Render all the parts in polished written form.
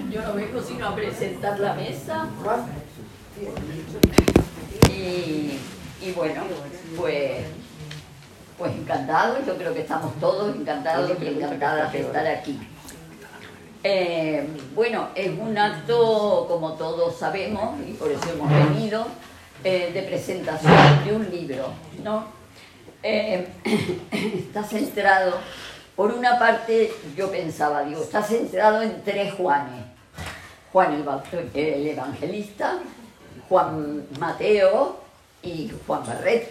Yo no vengo sino a presentar la mesa. Y bueno, pues encantados, yo creo que estamos todos encantados y encantadas de estar aquí. Bueno, es un acto, como todos sabemos, y por eso hemos venido, de presentación de un libro, ¿no? Está centrado, por una parte, yo pensaba, digo, está centrado en tres Juanes. Juan el Evangelista, Juan Mateo y Juan Barreto.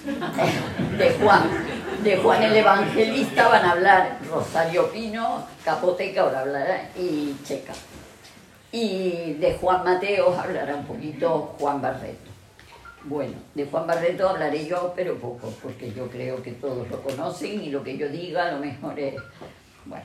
De Juan el Evangelista van a hablar Rosario Pino, Capote, que ahora hablará, y Checa. Y de Juan Mateo hablará un poquito Juan Barreto. Bueno, de Juan Barreto hablaré yo, pero poco, porque yo creo que todos lo conocen y lo que yo diga a lo mejor es... Bueno.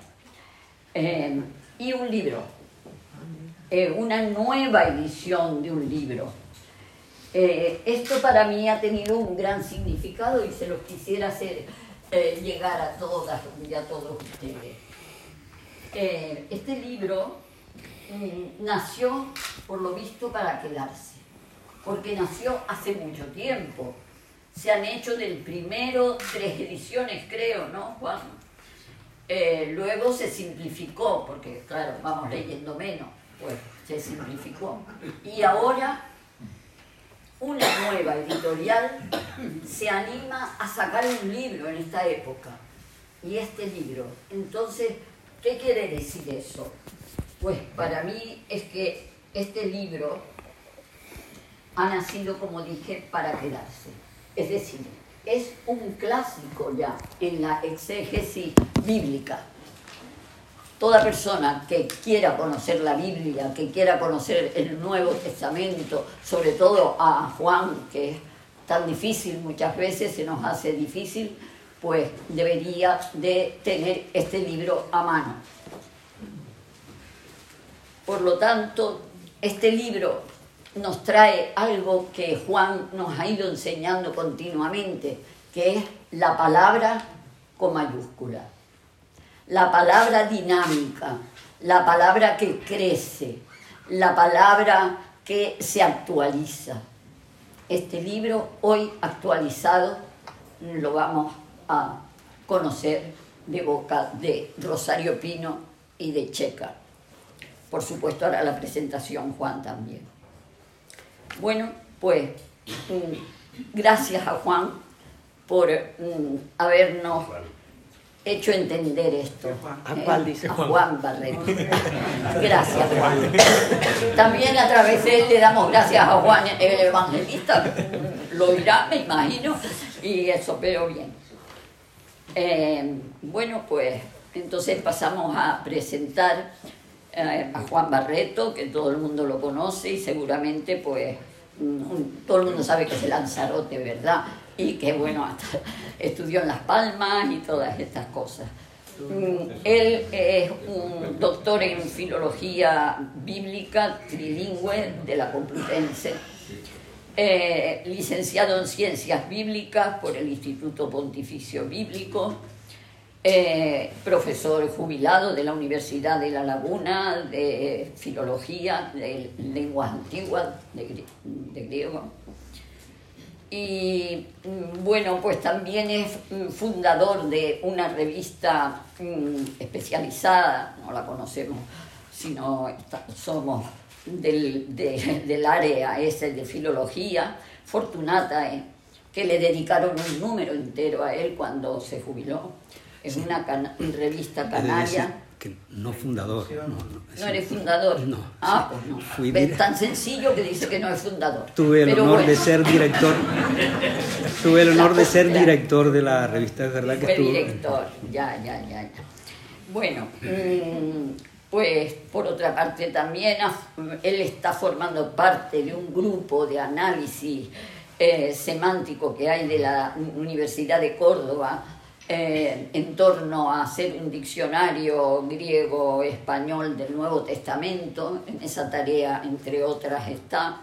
Y un libro. Una nueva edición de un libro. Esto para mí ha tenido un gran significado y se los quisiera hacer llegar a todas y a todos ustedes. Este libro nació, por lo visto, para quedarse, porque nació hace mucho tiempo. Se han hecho del primero 3 ediciones, creo, ¿no, Juan? Luego se simplificó, porque claro, vamos leyendo menos, pues se simplificó. Y ahora una nueva editorial se anima a sacar un libro en esta época. Y este libro, entonces, ¿qué quiere decir eso? Pues para mí es que este libro ha nacido, como dije, para quedarse. Es decir, es un clásico ya en la exégesis bíblica. Toda persona que quiera conocer la Biblia, que quiera conocer el Nuevo Testamento, sobre todo a Juan, que es tan difícil, muchas veces se nos hace difícil, pues debería de tener este libro a mano. Por lo tanto, este libro nos trae algo que Juan nos ha ido enseñando continuamente, que es la palabra con mayúscula. La palabra dinámica, la palabra que crece, la palabra que se actualiza. Este libro, hoy actualizado, lo vamos a conocer de boca de Rosario Pino y de Checa. Por supuesto, hará la presentación Juan también. Bueno, pues, gracias a Juan por habernos hecho entender esto. ¿A cuál dice Juan? A Juan Barreto. Gracias, Juan. También a través de él le damos gracias a Juan el Evangelista. Lo oirá, me imagino, y eso, pero bien. Bueno, pues entonces pasamos a presentar a Juan Barreto, que todo el mundo lo conoce y seguramente pues todo el mundo sabe que es Lanzarote, ¿verdad? Y que bueno, hasta estudió en Las Palmas y todas estas cosas. Él es un doctor en filología bíblica trilingüe de la Complutense, licenciado en ciencias bíblicas por el Instituto Pontificio Bíblico, profesor jubilado de la Universidad de La Laguna de filología, de lenguas antiguas, de griego. Y bueno, pues también es fundador de una revista especializada, no la conocemos, sino somos del área ese de filología, Fortunatae, que le dedicaron un número entero a él cuando se jubiló. Es una revista canaria. Que no fundador. ¿No eres fundador? No. Ah, pues no. Es tan sencillo que dice que no es fundador. Tuve el honor de ser director. Tuve el honor de ser director de la revista, es verdad que estuvo. Director, ya. Bueno, pues por otra parte también él está formando parte de un grupo de análisis semántico que hay de la Universidad de Córdoba, en torno a hacer un diccionario griego-español del Nuevo Testamento. En esa tarea, entre otras, está.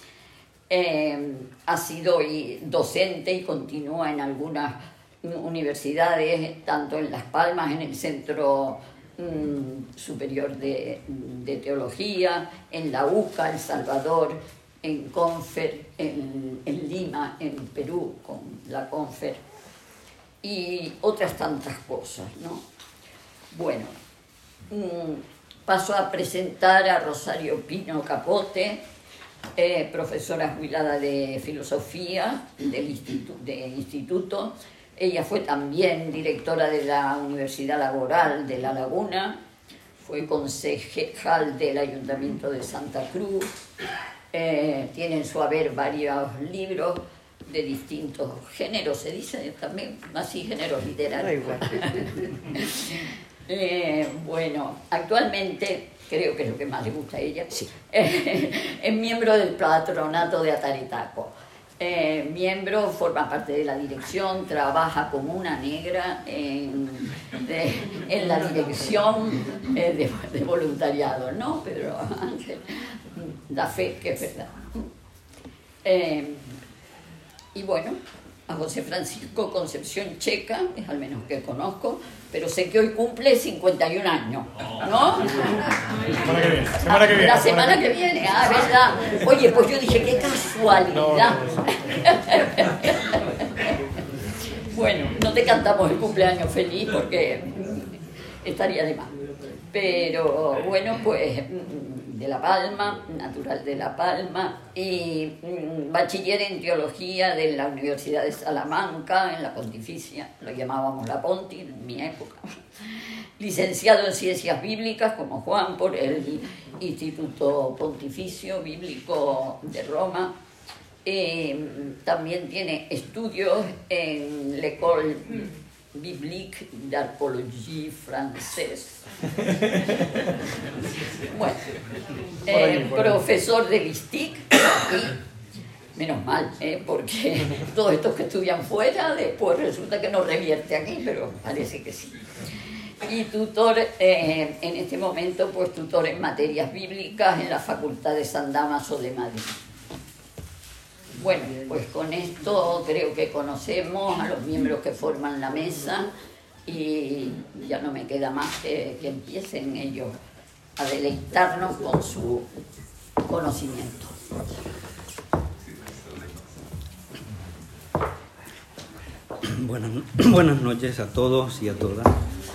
Ha sido docente y continúa en algunas universidades, tanto en Las Palmas, en el Centro Superior de Teología, en la UCA, El Salvador, en Confer, en Lima, en Perú, con la Confer, y otras tantas cosas, ¿no? Bueno, paso a presentar a Rosario Pino Capote, profesora jubilada de filosofía del instituto. Ella fue también directora de la Universidad Laboral de La Laguna, fue concejal del Ayuntamiento de Santa Cruz, tiene en su haber varios libros de distintos géneros, se dice también, así géneros literarios. Bueno, actualmente, creo que es lo que más le gusta a ella, sí. Es miembro del patronato de Ataritaco. Miembro, forma parte de la dirección, trabaja como una negra en la dirección de voluntariado, ¿no? Pedro Ángel, da fe que es verdad. Y bueno, a José Francisco Concepción Checa, es al menos que conozco, pero sé que hoy cumple 51 años, ¿no? Semana que viene. La semana que viene, ¿verdad? Oye, pues yo dije, qué casualidad. Bueno, no te cantamos el cumpleaños feliz porque estaría de más. Pero bueno, pues de La Palma, natural de La Palma, y bachiller en teología de la Universidad de Salamanca, en la Pontificia, lo llamábamos la Ponti en mi época. Licenciado en Ciencias Bíblicas, como Juan, por el Instituto Pontificio Bíblico de Roma. También tiene estudios en l'École Biblique d'Archéologie Française. Bueno, profesor de LISTIC y menos mal, porque todos estos que estudian fuera, después resulta que no revierte aquí, pero parece que sí. Y tutor, en este momento, pues tutor en materias bíblicas en la Facultad de San Dámaso de Madrid. Bueno, pues con esto creo que conocemos a los miembros que forman la mesa y ya no me queda más que empiecen ellos a deleitarnos con su conocimiento. Buenas noches a todos y a todas.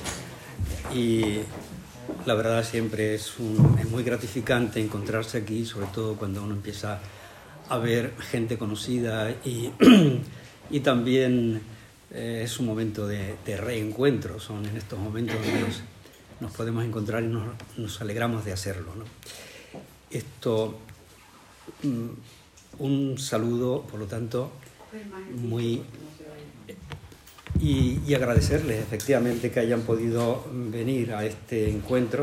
Y la verdad siempre es muy gratificante encontrarse aquí, sobre todo cuando uno empieza a ver gente conocida y también es un momento de reencuentro. Son en estos momentos donde nos podemos encontrar y nos alegramos de hacerlo, ¿no? Un saludo, por lo tanto, y agradecerles efectivamente que hayan podido venir a este encuentro.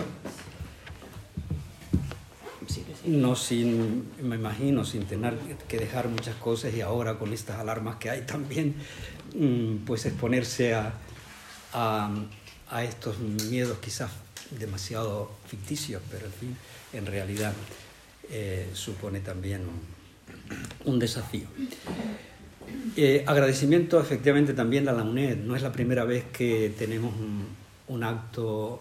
Me imagino, sin tener que dejar muchas cosas, y ahora con estas alarmas que hay también, pues exponerse a estos miedos quizás demasiado ficticios, pero en fin, en realidad supone también un desafío. Agradecimiento efectivamente también a la UNED. No es la primera vez que tenemos un acto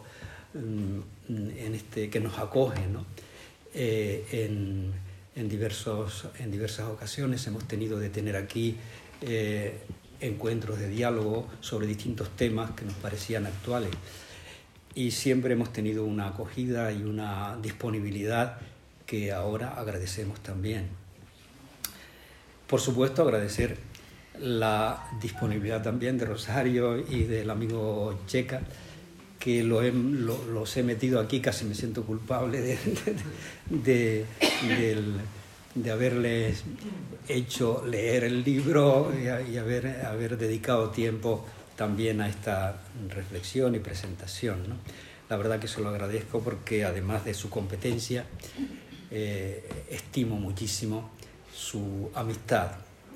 que nos acoge, ¿no? En diversas ocasiones hemos tenido de tener aquí encuentros de diálogo sobre distintos temas que nos parecían actuales, y siempre hemos tenido una acogida y una disponibilidad que ahora agradecemos también. Por supuesto, agradecer la disponibilidad también de Rosario y del amigo Checa, que los he metido aquí, casi me siento culpable de haberles hecho leer el libro y haber dedicado tiempo también a esta reflexión y presentación, ¿no? La verdad que se lo agradezco porque además de su competencia, estimo muchísimo su amistad.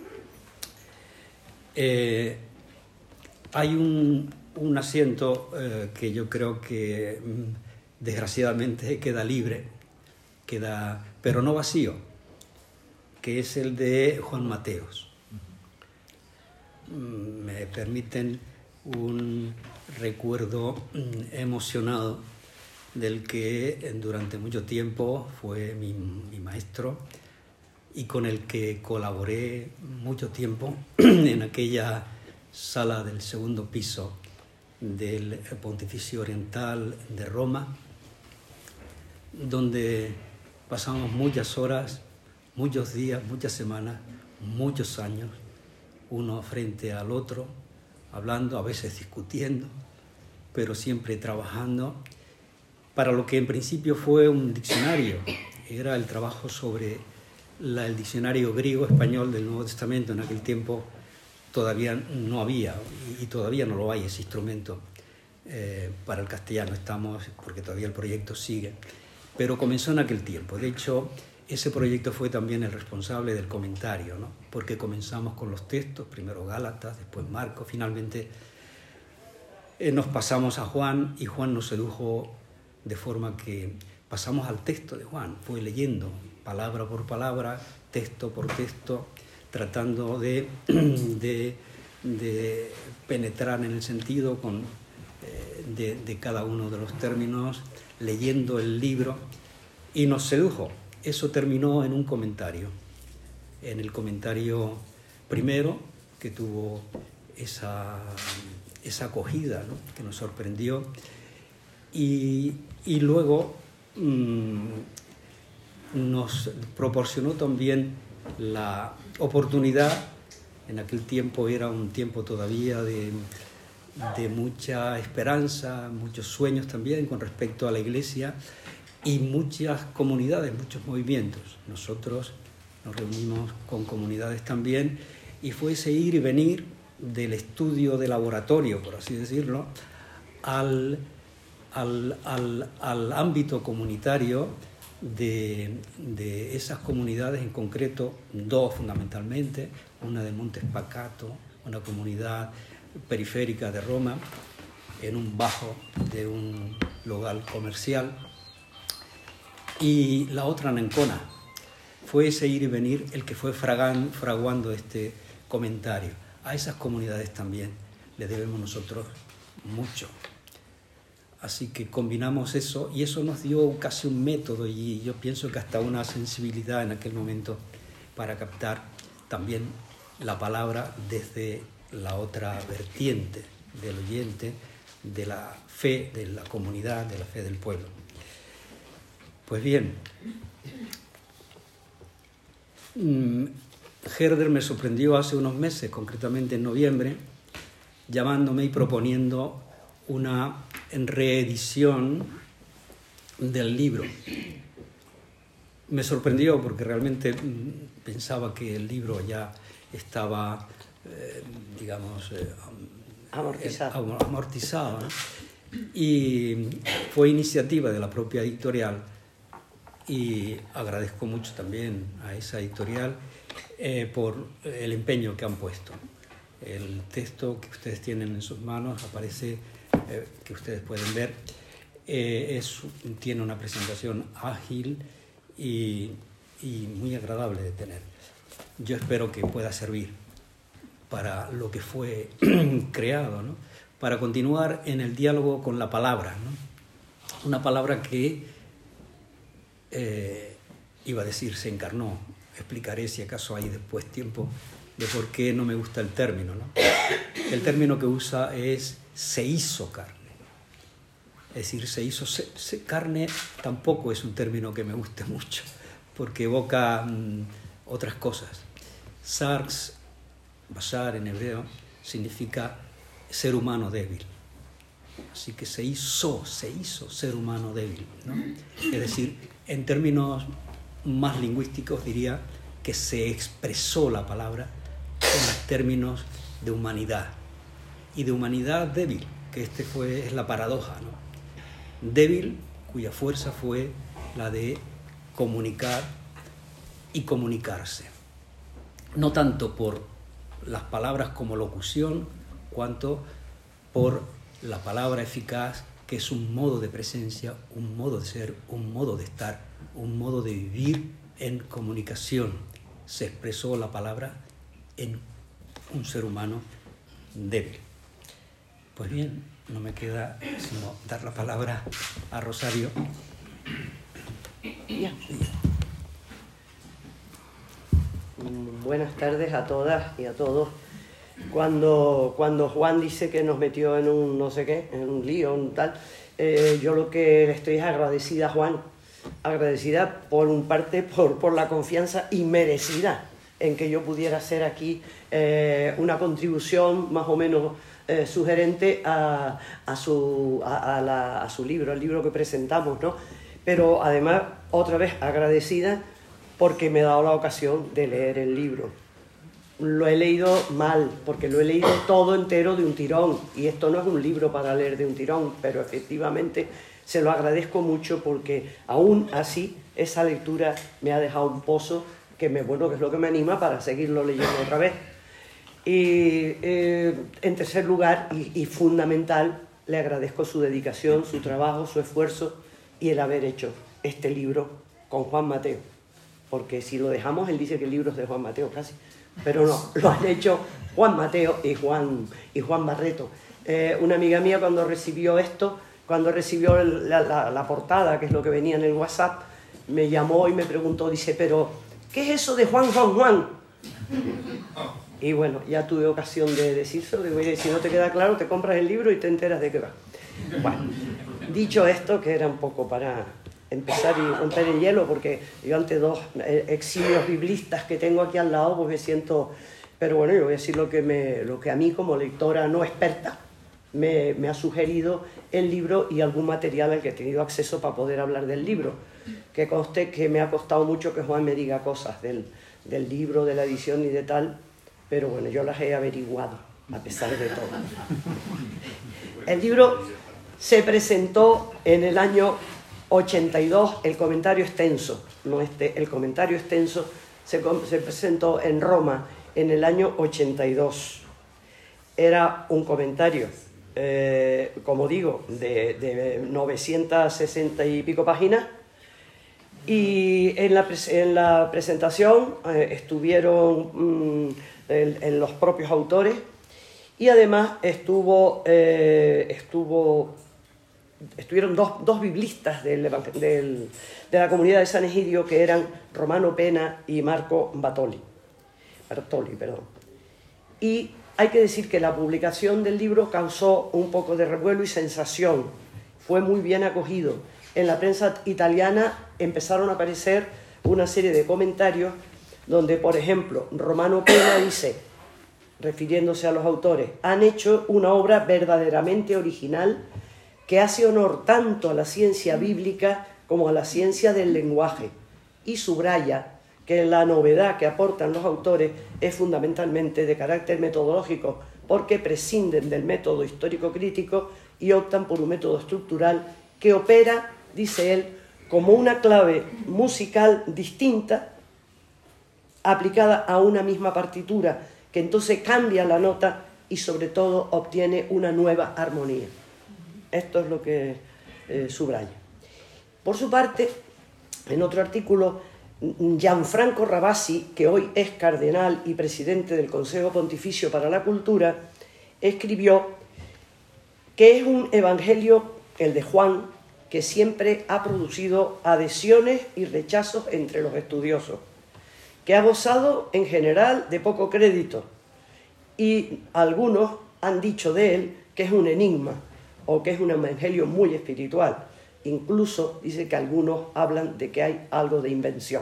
Hay un asiento que yo creo que desgraciadamente queda libre, pero no vacío, que es el de Juan Mateos. Me permiten un recuerdo emocionado del que durante mucho tiempo fue mi maestro y con el que colaboré mucho tiempo en aquella sala del segundo piso del Pontificio Oriental de Roma, donde pasamos muchas horas, muchos días, muchas semanas, muchos años, uno frente al otro, hablando, a veces discutiendo, pero siempre trabajando para lo que en principio fue un diccionario. Era el trabajo sobre el diccionario griego-español del Nuevo Testamento. En aquel tiempo todavía no había, y todavía no lo hay, ese instrumento para el castellano. Estamos, porque todavía el proyecto sigue, pero comenzó en aquel tiempo. De hecho, ese proyecto fue también el responsable del comentario, ¿no? Porque comenzamos con los textos, primero Gálatas, después Marcos, finalmente nos pasamos a Juan, y Juan nos sedujo de forma que pasamos al texto de Juan. Fue leyendo palabra por palabra, texto por texto, tratando de penetrar en el sentido de cada uno de los términos, leyendo el libro, y nos sedujo. Eso terminó en un comentario, en el comentario primero, que tuvo esa acogida, ¿no?, que nos sorprendió, y luego nos proporcionó también la oportunidad. En aquel tiempo era un tiempo todavía de mucha esperanza, muchos sueños también con respecto a la Iglesia, y muchas comunidades, muchos movimientos. Nosotros nos reunimos con comunidades también, y fue ese ir y venir del estudio de laboratorio, por así decirlo, al ámbito comunitario de esas comunidades, en concreto dos fundamentalmente, una de Monte Spaccato, una comunidad periférica de Roma, en un bajo de un local comercial, y la otra en Ancona. Fue ese ir y venir el que fue fraguando este comentario. A esas comunidades también le debemos nosotros mucho. Así que combinamos eso, y eso nos dio casi un método, y yo pienso que hasta una sensibilidad en aquel momento para captar también la palabra desde la otra vertiente del oyente, de la fe de la comunidad, de la fe del pueblo. Pues bien, Herder me sorprendió hace unos meses, concretamente en noviembre, llamándome y proponiendo una reedición del libro. Me sorprendió porque realmente pensaba que el libro ya estaba, amortizado, ¿no? Y fue iniciativa de la propia editorial, y agradezco mucho también a esa editorial por el empeño que han puesto. El texto que ustedes tienen en sus manos aparece, que ustedes pueden ver, tiene una presentación ágil y muy agradable de tener. Yo espero que pueda servir para lo que fue creado, ¿no?, para continuar en el diálogo con la palabra, ¿no? Una palabra que, iba a decir, se encarnó. Explicaré, si acaso hay después tiempo, de por qué no me gusta el término, ¿no? El término que usa es se hizo carne. Es decir, se hizo carne tampoco es un término que me guste mucho, porque evoca otras cosas. Sarx, bashar en hebreo, significa ser humano débil. Así que se hizo ser humano débil, ¿no? Es decir, en términos más lingüísticos diría que se expresó la palabra en términos de humanidad, y de humanidad débil, que es la paradoja, ¿no? Débil, cuya fuerza fue la de comunicar y comunicarse, no tanto por las palabras como locución, cuanto por la palabra eficaz, que es un modo de presencia, un modo de ser, un modo de estar, un modo de vivir en comunicación. Se expresó la palabra en un ser humano débil. Pues bien, no me queda sino dar la palabra a Rosario. Ya. Buenas tardes a todas y a todos. Cuando Juan dice que nos metió en un no sé qué, en un lío, un tal, yo lo que le estoy es agradecida a Juan, agradecida por un parte por la confianza inmerecida en que yo pudiera hacer aquí una contribución más o menos sugerente a su libro, el libro que presentamos, ¿no? Pero además, otra vez agradecida porque me ha dado la ocasión de leer el libro. Lo he leído mal, porque lo he leído todo entero de un tirón, y esto no es un libro para leer de un tirón, pero efectivamente se lo agradezco mucho porque aún así esa lectura me ha dejado un pozo que es lo que me anima para seguirlo leyendo otra vez. Y en tercer lugar, y fundamental, le agradezco su dedicación, su trabajo, su esfuerzo y el haber hecho este libro con Juan Mateo. Porque si lo dejamos, él dice que el libro es de Juan Mateo casi, pero no, lo han hecho Juan Mateo y Juan Barreto. Una amiga mía cuando recibió esto, cuando recibió la portada, que es lo que venía en el WhatsApp, me llamó y me preguntó, dice, pero ¿qué es eso de Juan? Y bueno, ya tuve ocasión de decírselo, digo, oye, si no te queda claro, te compras el libro y te enteras de qué va. Bueno, dicho esto, que era un poco para empezar y romper el hielo, porque yo ante dos eximios biblistas que tengo aquí al lado, pues me siento... Pero bueno, yo voy a decir lo que a mí como lectora no experta me ha sugerido el libro y algún material al que he tenido acceso para poder hablar del libro. Que conste que me ha costado mucho que Juan me diga cosas del libro, de la edición y de tal, pero bueno, yo las he averiguado, a pesar de todo. El libro se presentó en el año 82, el comentario extenso, el comentario extenso se presentó en Roma en el año 82. Era un comentario, como digo, de 960 y pico páginas, y en la presentación estuvieron los propios autores, y además estuvieron dos biblistas de la comunidad de San Egidio, que eran Romano Pena y Marco Bartoli. Y hay que decir que la publicación del libro causó un poco de revuelo y sensación. Fue muy bien acogido. En la prensa italiana empezaron a aparecer una serie de comentarios donde, por ejemplo, Romano Pena dice, refiriéndose a los autores, han hecho una obra verdaderamente original que hace honor tanto a la ciencia bíblica como a la ciencia del lenguaje, y subraya que la novedad que aportan los autores es fundamentalmente de carácter metodológico, porque prescinden del método histórico-crítico y optan por un método estructural que opera, dice él, como una clave musical distinta aplicada a una misma partitura, que entonces cambia la nota y sobre todo obtiene una nueva armonía. Esto es lo que subraya. Por su parte, en otro artículo, Gianfranco Ravasi, que hoy es cardenal y presidente del Consejo Pontificio para la Cultura, escribió que es un evangelio, el de Juan, que siempre ha producido adhesiones y rechazos entre los estudiosos, que ha gozado en general de poco crédito, y algunos han dicho de él que es un enigma o que es un evangelio muy espiritual. Incluso dice que algunos hablan de que hay algo de invención.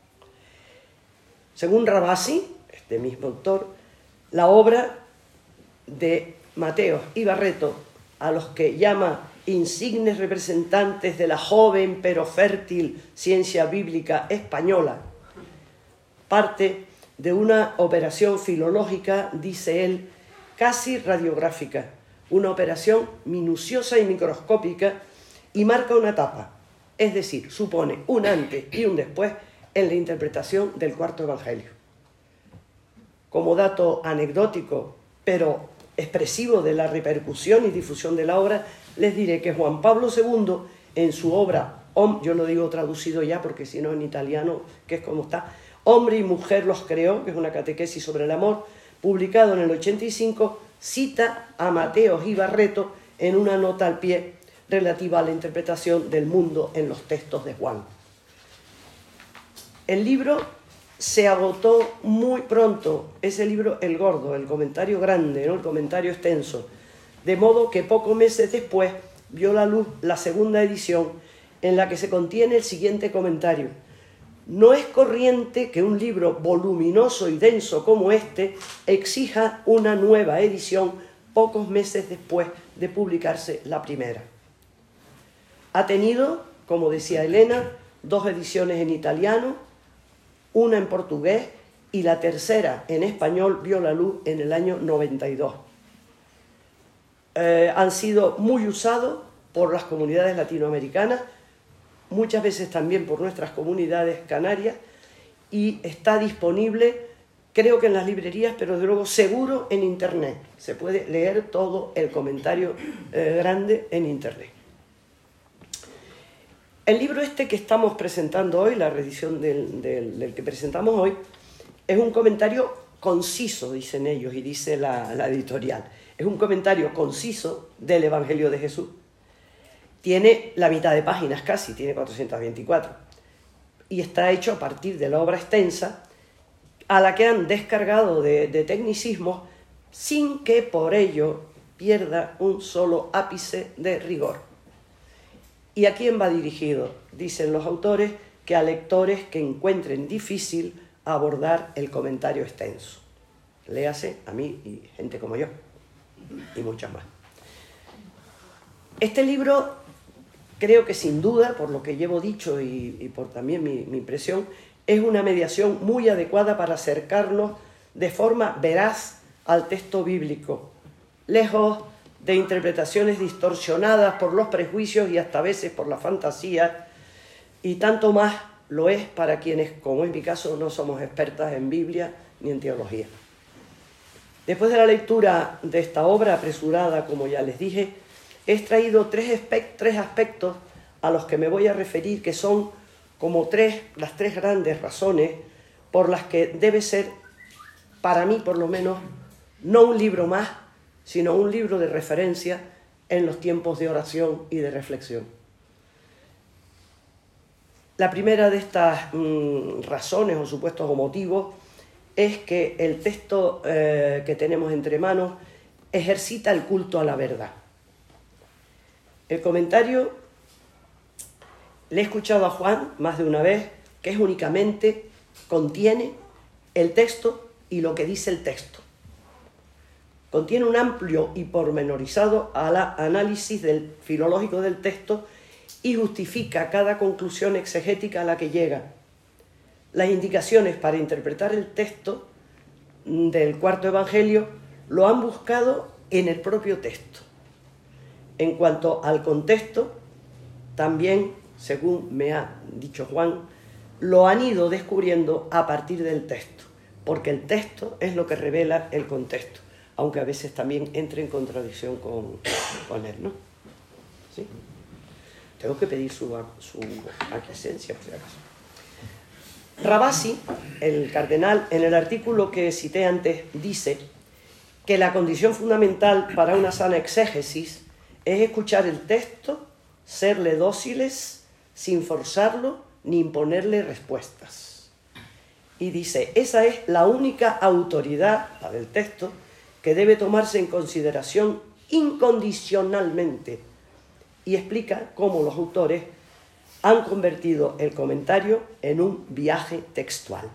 Según Ravasi, este mismo autor, la obra de Mateo y Barreto, a los que llama insignes representantes de la joven pero fértil ciencia bíblica española, parte de una operación filológica, dice él, casi radiográfica, una operación minuciosa y microscópica, y marca una etapa, es decir, supone un antes y un después en la interpretación del cuarto evangelio. Como dato anecdótico, pero expresivo de la repercusión y difusión de la obra, les diré que Juan Pablo II, en su obra, yo lo digo traducido ya porque si no en italiano, que es como está, Hombre y mujer los creó, que es una catequesis sobre el amor, publicado en el 85, cita a Mateo y Barreto en una nota al pie relativa a la interpretación del mundo en los textos de Juan. El libro se agotó muy pronto, ese libro, el gordo, el comentario grande, ¿no? El comentario extenso, de modo que pocos meses después vio la luz la segunda edición, en la que se contiene el siguiente comentario: no es corriente que un libro voluminoso y denso como este exija una nueva edición pocos meses después de publicarse la primera. Ha tenido, como decía Elena, 2 ediciones en italiano, una en portugués y la tercera en español vio la luz en el año 92. Han sido muy usados por las comunidades latinoamericanas, muchas veces también por nuestras comunidades canarias, y está disponible, creo que en las librerías, pero desde luego seguro en internet. Se puede leer todo el comentario grande en internet. El libro este que estamos presentando hoy, la reedición del que presentamos hoy, es un comentario conciso, dicen ellos, y dice la editorial. Es un comentario conciso del Evangelio de Jesús. Tiene la mitad de páginas casi, tiene 424. Y está hecho a partir de la obra extensa, a la que han descargado de tecnicismos, sin que por ello pierda un solo ápice de rigor. ¿Y a quién va dirigido? Dicen los autores que a lectores que encuentren difícil abordar el comentario extenso. Léase a mí y gente como yo, y muchas más. Este libro, creo que sin duda, por lo que llevo dicho y por también mi impresión, es una mediación muy adecuada para acercarnos de forma veraz al texto bíblico, lejos de interpretaciones distorsionadas por los prejuicios y hasta a veces por la fantasía, y tanto más lo es para quienes, como en mi caso, no somos expertas en Biblia ni en teología. Después de la lectura de esta obra apresurada, como ya les dije, he extraído tres aspectos a los que me voy a referir, que son como las tres grandes razones por las que debe ser, para mí por lo menos, no un libro más, sino un libro de referencia en los tiempos de oración y de reflexión. La primera de estas razones o supuestos o motivos es que el texto que tenemos entre manos ejercita el culto a la verdad. El comentario le he escuchado a Juan más de una vez, que es únicamente, contiene el texto y lo que dice el texto. Contiene un amplio y pormenorizado análisis filológico del texto y justifica cada conclusión exegética a la que llega. Las indicaciones para interpretar el texto del cuarto evangelio lo han buscado en el propio texto. En cuanto al contexto, también, según me ha dicho Juan, lo han ido descubriendo a partir del texto, porque el texto es lo que revela el contexto, aunque a veces también entre en contradicción con él, ¿no? ¿Sí? Tengo que pedir su aquiescencia, por si acaso. Rabasi, el cardenal, en el artículo que cité antes, dice que la condición fundamental para una sana exégesis es escuchar el texto, serle dóciles, sin forzarlo ni imponerle respuestas. Y dice, esa es la única autoridad, la del texto, que debe tomarse en consideración incondicionalmente, y explica cómo los autores han convertido el comentario en un viaje textual.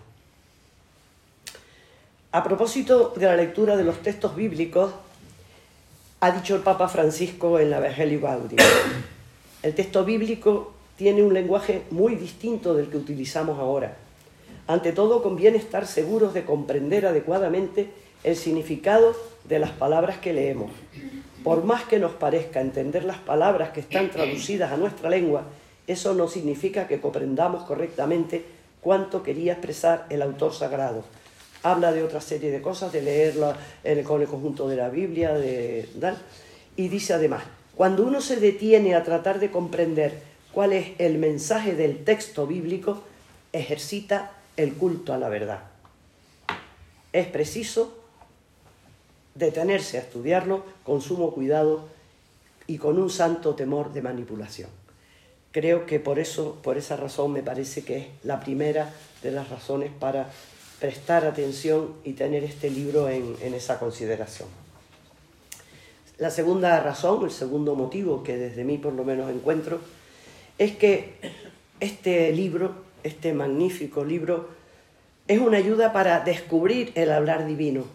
A propósito de la lectura de los textos bíblicos, ha dicho el Papa Francisco en la Evangelii Gaudium, el texto bíblico tiene un lenguaje muy distinto del que utilizamos ahora. Ante todo, conviene estar seguros de comprender adecuadamente el significado de las palabras que leemos. Por más que nos parezca entender las palabras que están traducidas a nuestra lengua, eso no significa que comprendamos correctamente cuánto quería expresar el autor sagrado. Habla de otra serie de cosas, de leerla con el conjunto de la Biblia, y dice además, cuando uno se detiene a tratar de comprender cuál es el mensaje del texto bíblico, ejercita el culto a la verdad. Es preciso detenerse a estudiarlo con sumo cuidado, y con un santo temor de manipulación. Creo que por esa razón me parece que es la primera de las razones para prestar atención y tener este libro en esa consideración. La segunda razón, el segundo motivo que desde mí por lo menos encuentro, es que este libro, este magnífico libro, es una ayuda para descubrir el hablar divino.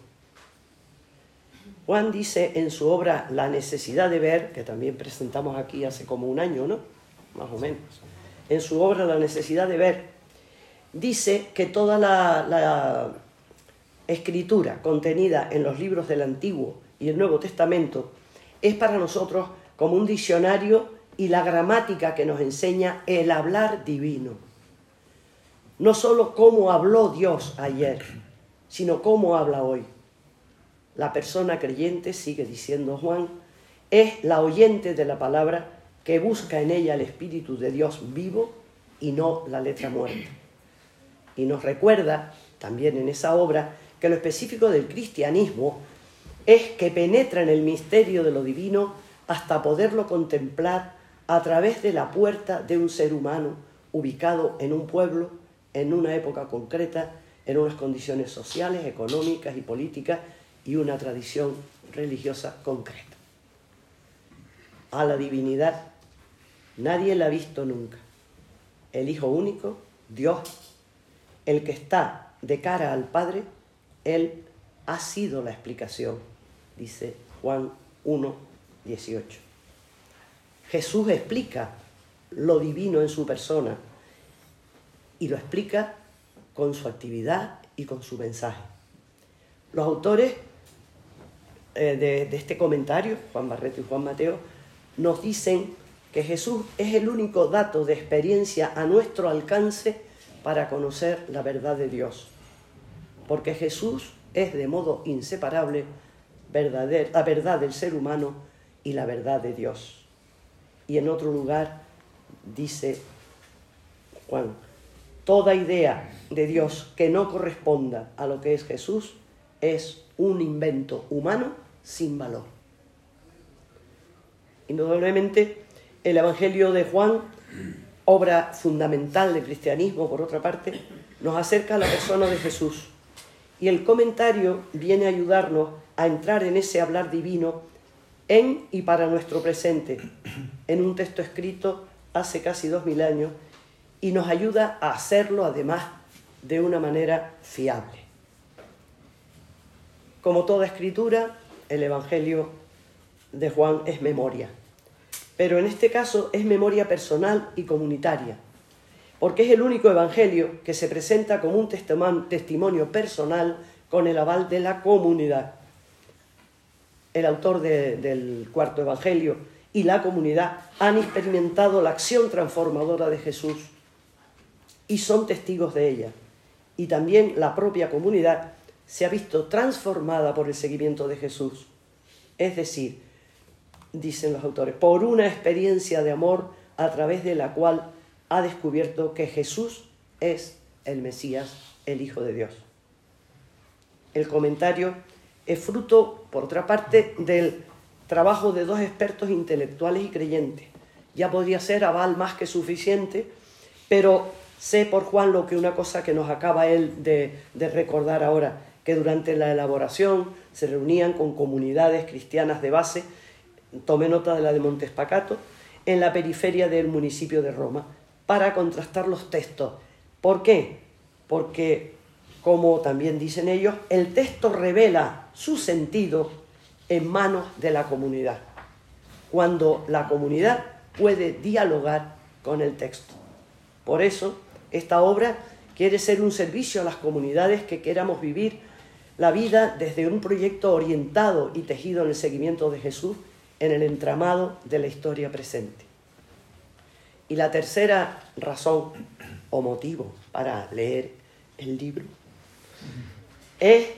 Juan dice en su obra La necesidad de ver, que también presentamos aquí hace como un año, ¿no? Más o menos. En su obra La necesidad de ver, dice que toda la escritura contenida en los libros del Antiguo y el Nuevo Testamento es para nosotros como un diccionario y la gramática que nos enseña el hablar divino. No solo cómo habló Dios ayer, sino cómo habla hoy. La persona creyente, sigue diciendo Juan, es la oyente de la palabra que busca en ella el Espíritu de Dios vivo y no la letra muerta. Y nos recuerda, también en esa obra, que lo específico del cristianismo es que penetra en el misterio de lo divino hasta poderlo contemplar a través de la puerta de un ser humano ubicado en un pueblo, en una época concreta, en unas condiciones sociales, económicas y políticas y una tradición religiosa concreta. A la divinidad nadie la ha visto nunca. El Hijo único, Dios, el que está de cara al Padre, Él ha sido la explicación, dice Juan 1, 18. Jesús explica lo divino en su persona y lo explica con su actividad y con su mensaje. Los autores de este comentario, Juan Barreto y Juan Mateo, nos dicen que Jesús es el único dato de experiencia a nuestro alcance para conocer la verdad de Dios, porque Jesús es de modo inseparable la verdad del ser humano y la verdad de Dios. Y en otro lugar dice Juan, toda idea de Dios que no corresponda a lo que es Jesús es un invento humano sin valor. Indudablemente, el Evangelio de Juan, obra fundamental del cristianismo, por otra parte, nos acerca a la persona de Jesús. Y el comentario viene a ayudarnos a entrar en ese hablar divino en y para nuestro presente, en un texto escrito hace casi 2000 años, y nos ayuda a hacerlo, además, de una manera fiable. Como toda escritura, el Evangelio de Juan es memoria. Pero en este caso es memoria personal y comunitaria, porque es el único evangelio que se presenta como un testimonio personal con el aval de la comunidad. El autor del cuarto evangelio y la comunidad han experimentado la acción transformadora de Jesús y son testigos de ella. Y también la propia comunidad se ha visto transformada por el seguimiento de Jesús. Es decir, dicen los autores, por una experiencia de amor a través de la cual ha descubierto que Jesús es el Mesías, el Hijo de Dios. El comentario es fruto, por otra parte, del trabajo de dos expertos intelectuales y creyentes. Ya podría ser aval más que suficiente, pero sé por Juan lo que una cosa que nos acaba él de recordar ahora, que durante la elaboración se reunían con comunidades cristianas de base, tomé nota de la de Montespacato, en la periferia del municipio de Roma, para contrastar los textos. ¿Por qué? Porque, como también dicen ellos, el texto revela su sentido en manos de la comunidad, cuando la comunidad puede dialogar con el texto. Por eso, esta obra quiere ser un servicio a las comunidades que queramos vivir la vida desde un proyecto orientado y tejido en el seguimiento de Jesús en el entramado de la historia presente. Y la tercera razón o motivo para leer el libro es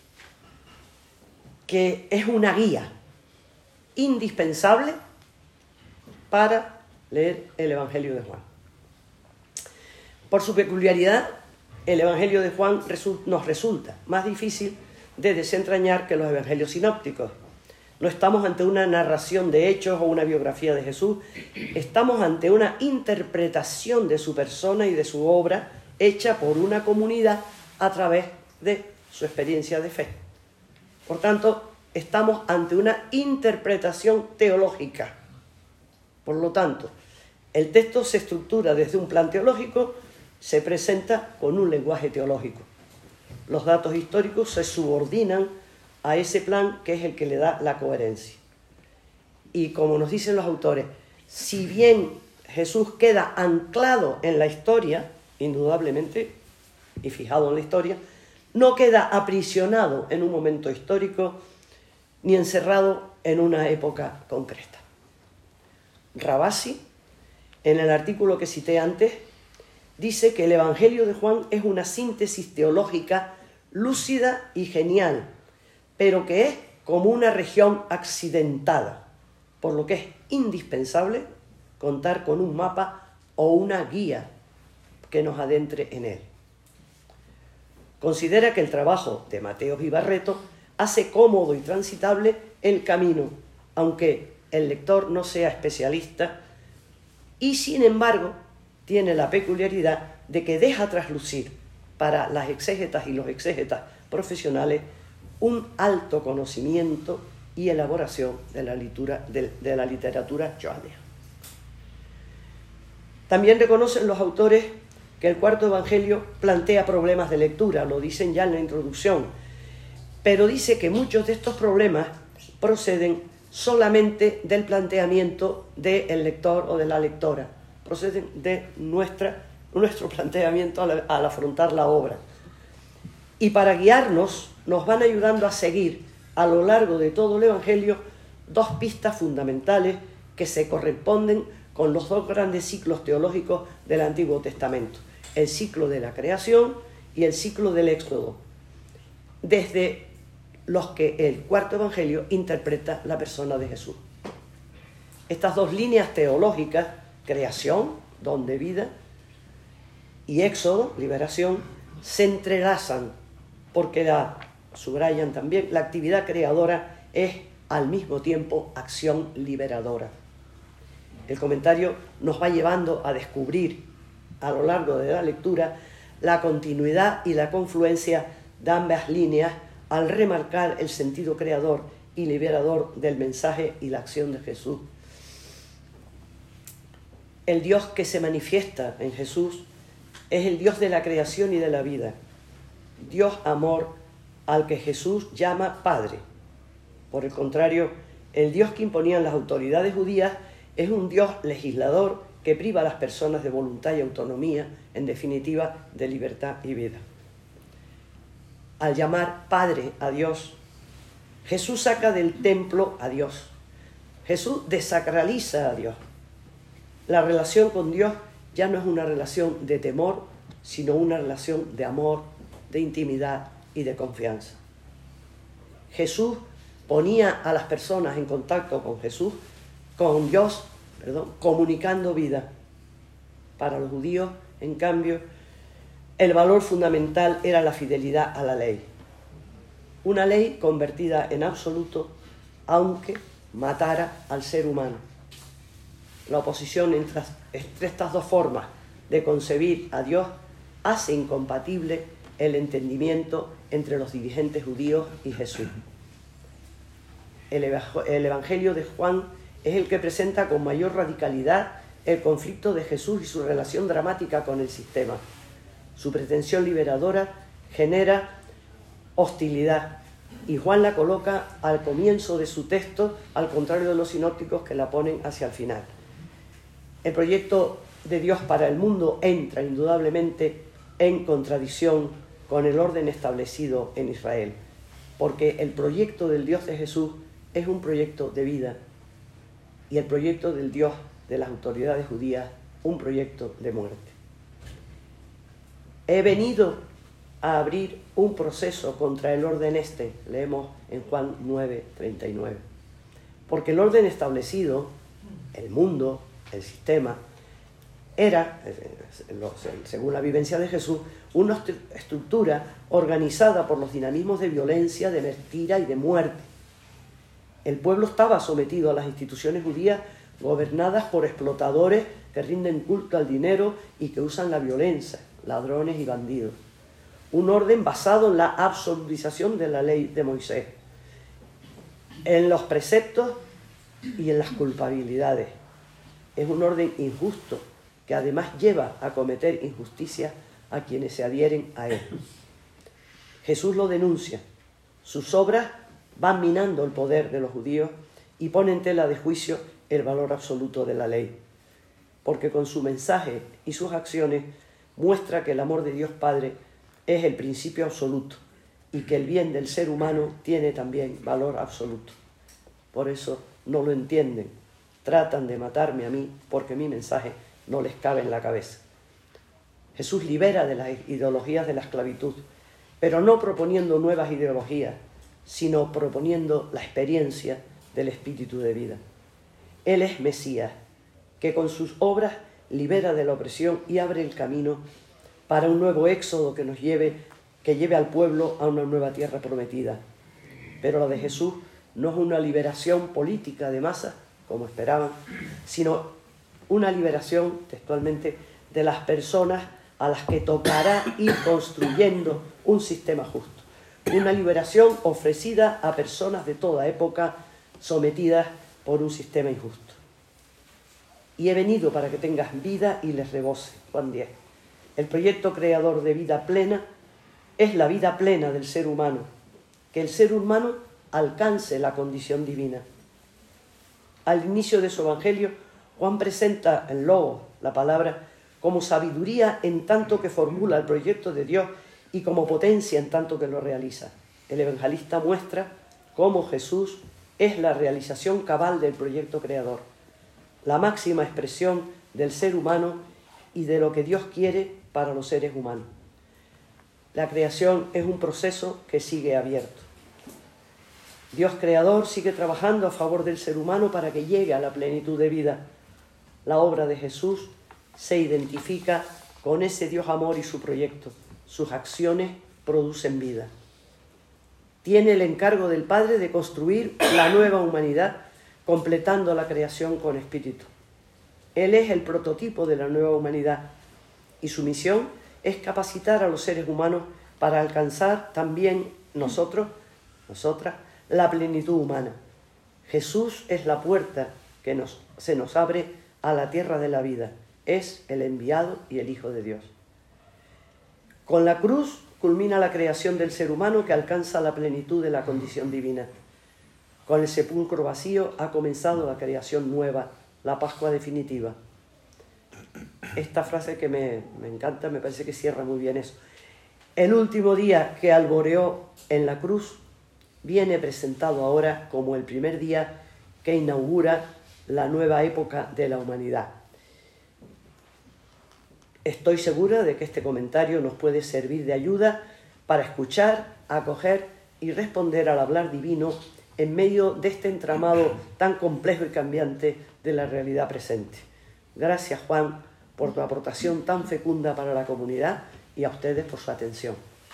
que es una guía indispensable para leer el Evangelio de Juan. Por su peculiaridad, el Evangelio de Juan nos resulta más difícil de desentrañar que los evangelios sinópticos. No estamos ante una narración de hechos o una biografía de Jesús. Estamos ante una interpretación de su persona y de su obra hecha por una comunidad a través de su experiencia de fe. Por tanto, estamos ante una interpretación teológica. Por lo tanto, el texto se estructura desde un plan teológico, se presenta con un lenguaje teológico. Los datos históricos se subordinan a ese plan que es el que le da la coherencia. Y como nos dicen los autores, si bien Jesús queda anclado en la historia, indudablemente, y fijado en la historia, no queda aprisionado en un momento histórico ni encerrado en una época concreta. Rabasi, en el artículo que cité antes, dice que el Evangelio de Juan es una síntesis teológica lúcida y genial, pero que es como una región accidentada, por lo que es indispensable contar con un mapa o una guía que nos adentre en él. Considera que el trabajo de Mateos y Barreto hace cómodo y transitable el camino, aunque el lector no sea especialista, y sin embargo tiene la peculiaridad de que deja traslucir para las exégetas y los exégetas profesionales un alto conocimiento y elaboración de la literatura joánica. También reconocen los autores que el cuarto evangelio plantea problemas de lectura, lo dicen ya en la introducción, pero dice que muchos de estos problemas proceden solamente del planteamiento del lector o de la lectora, proceden de nuestro planteamiento al afrontar la obra. Y para guiarnos nos van ayudando a seguir a lo largo de todo el evangelio dos pistas fundamentales que se corresponden con los dos grandes ciclos teológicos del Antiguo Testamento, el ciclo de la creación y el ciclo del Éxodo, desde los que el cuarto evangelio interpreta la persona de Jesús. Estas dos líneas teológicas, creación, don de vida, y Éxodo, liberación, se entrelazan porque subrayan también, la actividad creadora es al mismo tiempo acción liberadora. El comentario nos va llevando a descubrir a lo largo de la lectura la continuidad y la confluencia de ambas líneas al remarcar el sentido creador y liberador del mensaje y la acción de Jesús. El Dios que se manifiesta en Jesús es el Dios de la creación y de la vida, Dios amor al que Jesús llama Padre. Por el contrario, el Dios que imponían las autoridades judías es un Dios legislador que priva a las personas de voluntad y autonomía, en definitiva, de libertad y vida. Al llamar Padre a Dios, Jesús saca del templo a Dios. Jesús desacraliza a Dios. La relación con Dios ya no es una relación de temor, sino una relación de amor, de intimidad y de confianza. Jesús ponía a las personas en contacto con Dios, comunicando vida. Para los judíos, en cambio, el valor fundamental era la fidelidad a la ley. Una ley convertida en absoluto, aunque matara al ser humano. La oposición entre estas dos formas de concebir a Dios hace incompatible el entendimiento entre los dirigentes judíos y Jesús. El Evangelio de Juan es el que presenta con mayor radicalidad el conflicto de Jesús y su relación dramática con el sistema. Su pretensión liberadora genera hostilidad y Juan la coloca al comienzo de su texto, al contrario de los sinópticos que la ponen hacia el final. El proyecto de Dios para el mundo entra indudablemente en contradicción con el orden establecido en Israel, porque el proyecto del Dios de Jesús es un proyecto de vida y el proyecto del Dios de las autoridades judías un proyecto de muerte. He venido a abrir un proceso contra el orden leemos en Juan 9:39, porque el orden establecido, el mundo, el sistema, era, según la vivencia de Jesús, una estructura organizada por los dinamismos de violencia, de mentira y de muerte. El pueblo estaba sometido a las instituciones judías gobernadas por explotadores que rinden culto al dinero y que usan la violencia, ladrones y bandidos. Un orden basado en la absolutización de la ley de Moisés, en los preceptos y en las culpabilidades. Es un orden injusto que además lleva a cometer injusticia a quienes se adhieren a él. Jesús lo denuncia. Sus obras van minando el poder de los judíos y ponen en tela de juicio el valor absoluto de la ley, porque con su mensaje y sus acciones muestra que el amor de Dios Padre es el principio absoluto y que el bien del ser humano tiene también valor absoluto. Por eso no lo entienden, tratan de matarme a mí porque mi mensaje no les cabe en la cabeza. Jesús libera de las ideologías de la esclavitud, pero no proponiendo nuevas ideologías, sino proponiendo la experiencia del espíritu de vida. Él es Mesías, que con sus obras libera de la opresión y abre el camino para un nuevo éxodo que lleve al pueblo a una nueva tierra prometida. Pero la de Jesús no es una liberación política de masas, como esperaban, sino una liberación, textualmente, de las personas a las que tocará ir construyendo un sistema justo. Una liberación ofrecida a personas de toda época sometidas por un sistema injusto. Y he venido para que tengas vida y les rebose. Juan 10. El proyecto creador de vida plena es la vida plena del ser humano, que el ser humano alcance la condición divina. Al inicio de su evangelio, Juan presenta el Logos, la palabra, como sabiduría en tanto que formula el proyecto de Dios y como potencia en tanto que lo realiza. El evangelista muestra cómo Jesús es la realización cabal del proyecto creador, la máxima expresión del ser humano y de lo que Dios quiere para los seres humanos. La creación es un proceso que sigue abierto. Dios creador sigue trabajando a favor del ser humano para que llegue a la plenitud de vida. La obra de Jesús se identifica con ese Dios amor y su proyecto. Sus acciones producen vida. Tiene el encargo del Padre de construir la nueva humanidad, completando la creación con espíritu. Él es el prototipo de la nueva humanidad y su misión es capacitar a los seres humanos para alcanzar también nosotras, la plenitud humana. Jesús es la puerta que se nos abre a la tierra de la vida. Es el enviado y el Hijo de Dios. Con la cruz culmina la creación del ser humano que alcanza la plenitud de la condición divina. Con el sepulcro vacío ha comenzado la creación nueva, la Pascua definitiva. Esta frase que me encanta, me parece que cierra muy bien eso. El último día que alboreó en la cruz viene presentado ahora como el primer día que inaugura la nueva época de la humanidad. Estoy segura de que este comentario nos puede servir de ayuda para escuchar, acoger y responder al hablar divino en medio de este entramado tan complejo y cambiante de la realidad presente. Gracias, Juan, por tu aportación tan fecunda para la comunidad y a ustedes por su atención.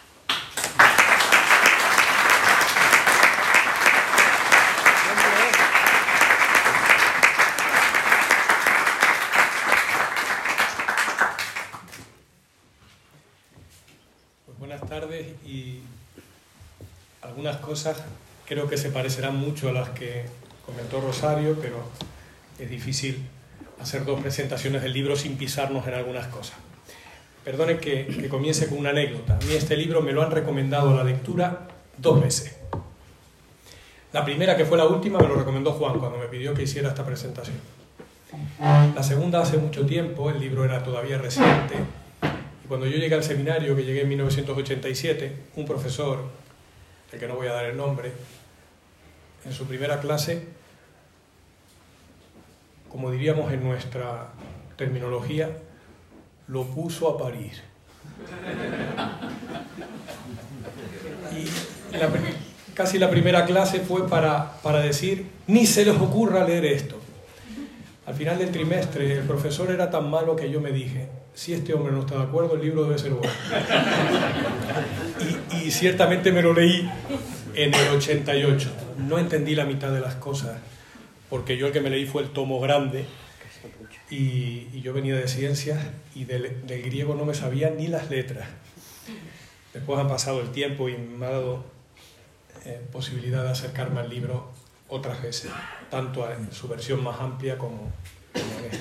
Buenas tardes, y algunas cosas creo que se parecerán mucho a las que comentó Rosario, pero es difícil hacer dos presentaciones del libro sin pisarnos en algunas cosas. Perdonen que comience con una anécdota. A mí este libro me lo han recomendado a la lectura 2 veces. La primera, que fue la última, me lo recomendó Juan cuando me pidió que hiciera esta presentación. La segunda, hace mucho tiempo, el libro era todavía reciente. Cuando yo llegué al seminario, que llegué en 1987, un profesor, del que no voy a dar el nombre, en su primera clase, como diríamos en nuestra terminología, lo puso a parir. Y casi la primera clase fue para decir, ni se les ocurra leer esto. Al final del trimestre, el profesor era tan malo que yo me dije, si este hombre no está de acuerdo, el libro debe ser bueno. Y ciertamente me lo leí en el 88. No entendí la mitad de las cosas, porque yo el que me leí fue el tomo grande, y yo venía de ciencias, y del griego no me sabía ni las letras. Después ha pasado el tiempo y me ha dado posibilidad de acercarme al libro otras veces, tanto en su versión más amplia como en esta.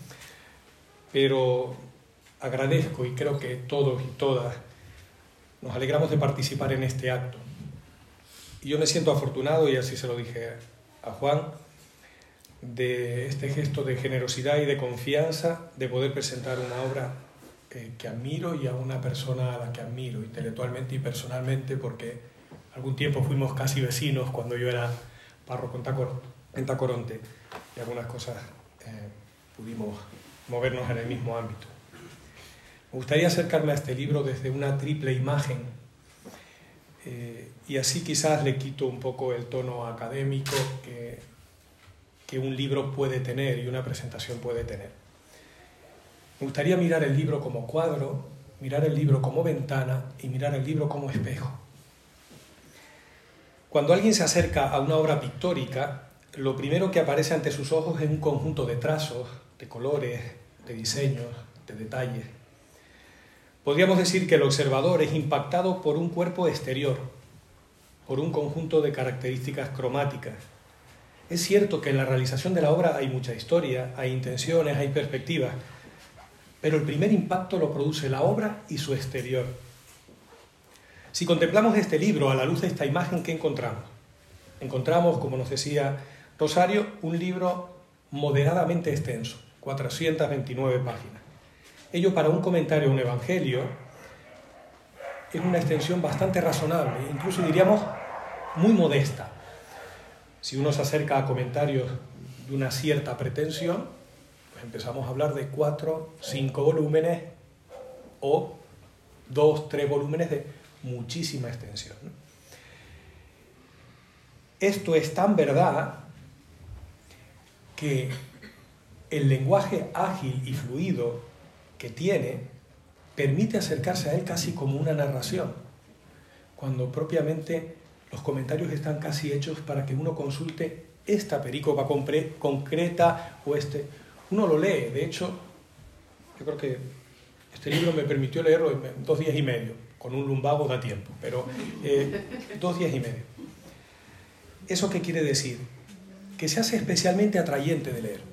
Pero agradezco, y creo que todos y todas nos alegramos de participar en este acto. Y yo me siento afortunado, y así se lo dije a Juan, de este gesto de generosidad y de confianza de poder presentar una obra que admiro, y a una persona a la que admiro intelectualmente y personalmente, porque algún tiempo fuimos casi vecinos cuando yo era párroco en Tacoronte, y algunas cosas pudimos movernos en el mismo ámbito. Me gustaría acercarme a este libro desde una triple imagen, y así quizás le quito un poco el tono académico que un libro puede tener y una presentación puede tener. Me gustaría mirar el libro como cuadro, mirar el libro como ventana y mirar el libro como espejo. Cuando alguien se acerca a una obra pictórica, lo primero que aparece ante sus ojos es un conjunto de trazos, de colores, de diseños, de detalles. Podríamos decir que el observador es impactado por un cuerpo exterior, por un conjunto de características cromáticas. Es cierto que en la realización de la obra hay mucha historia, hay intenciones, hay perspectivas, pero el primer impacto lo produce la obra y su exterior. Si contemplamos este libro a la luz de esta imagen, ¿qué encontramos? Encontramos, como nos decía Rosario, un libro moderadamente extenso, 429 páginas. Ello para un comentario a un evangelio es una extensión bastante razonable, incluso diríamos muy modesta. Si uno se acerca a comentarios de una cierta pretensión, pues empezamos a hablar de 4, 5 volúmenes o 2, 3 volúmenes de muchísima extensión, ¿no? Esto es tan verdad que el lenguaje ágil y fluido que tiene permite acercarse a él casi como una narración, cuando propiamente los comentarios están casi hechos para que uno consulte esta perícopa concreta o este. Uno lo lee, de hecho, yo creo que este libro me permitió leerlo en 2 días y medio, con un lumbago da tiempo, pero 2 días y medio. ¿Eso qué quiere decir? Que se hace especialmente atrayente de leer.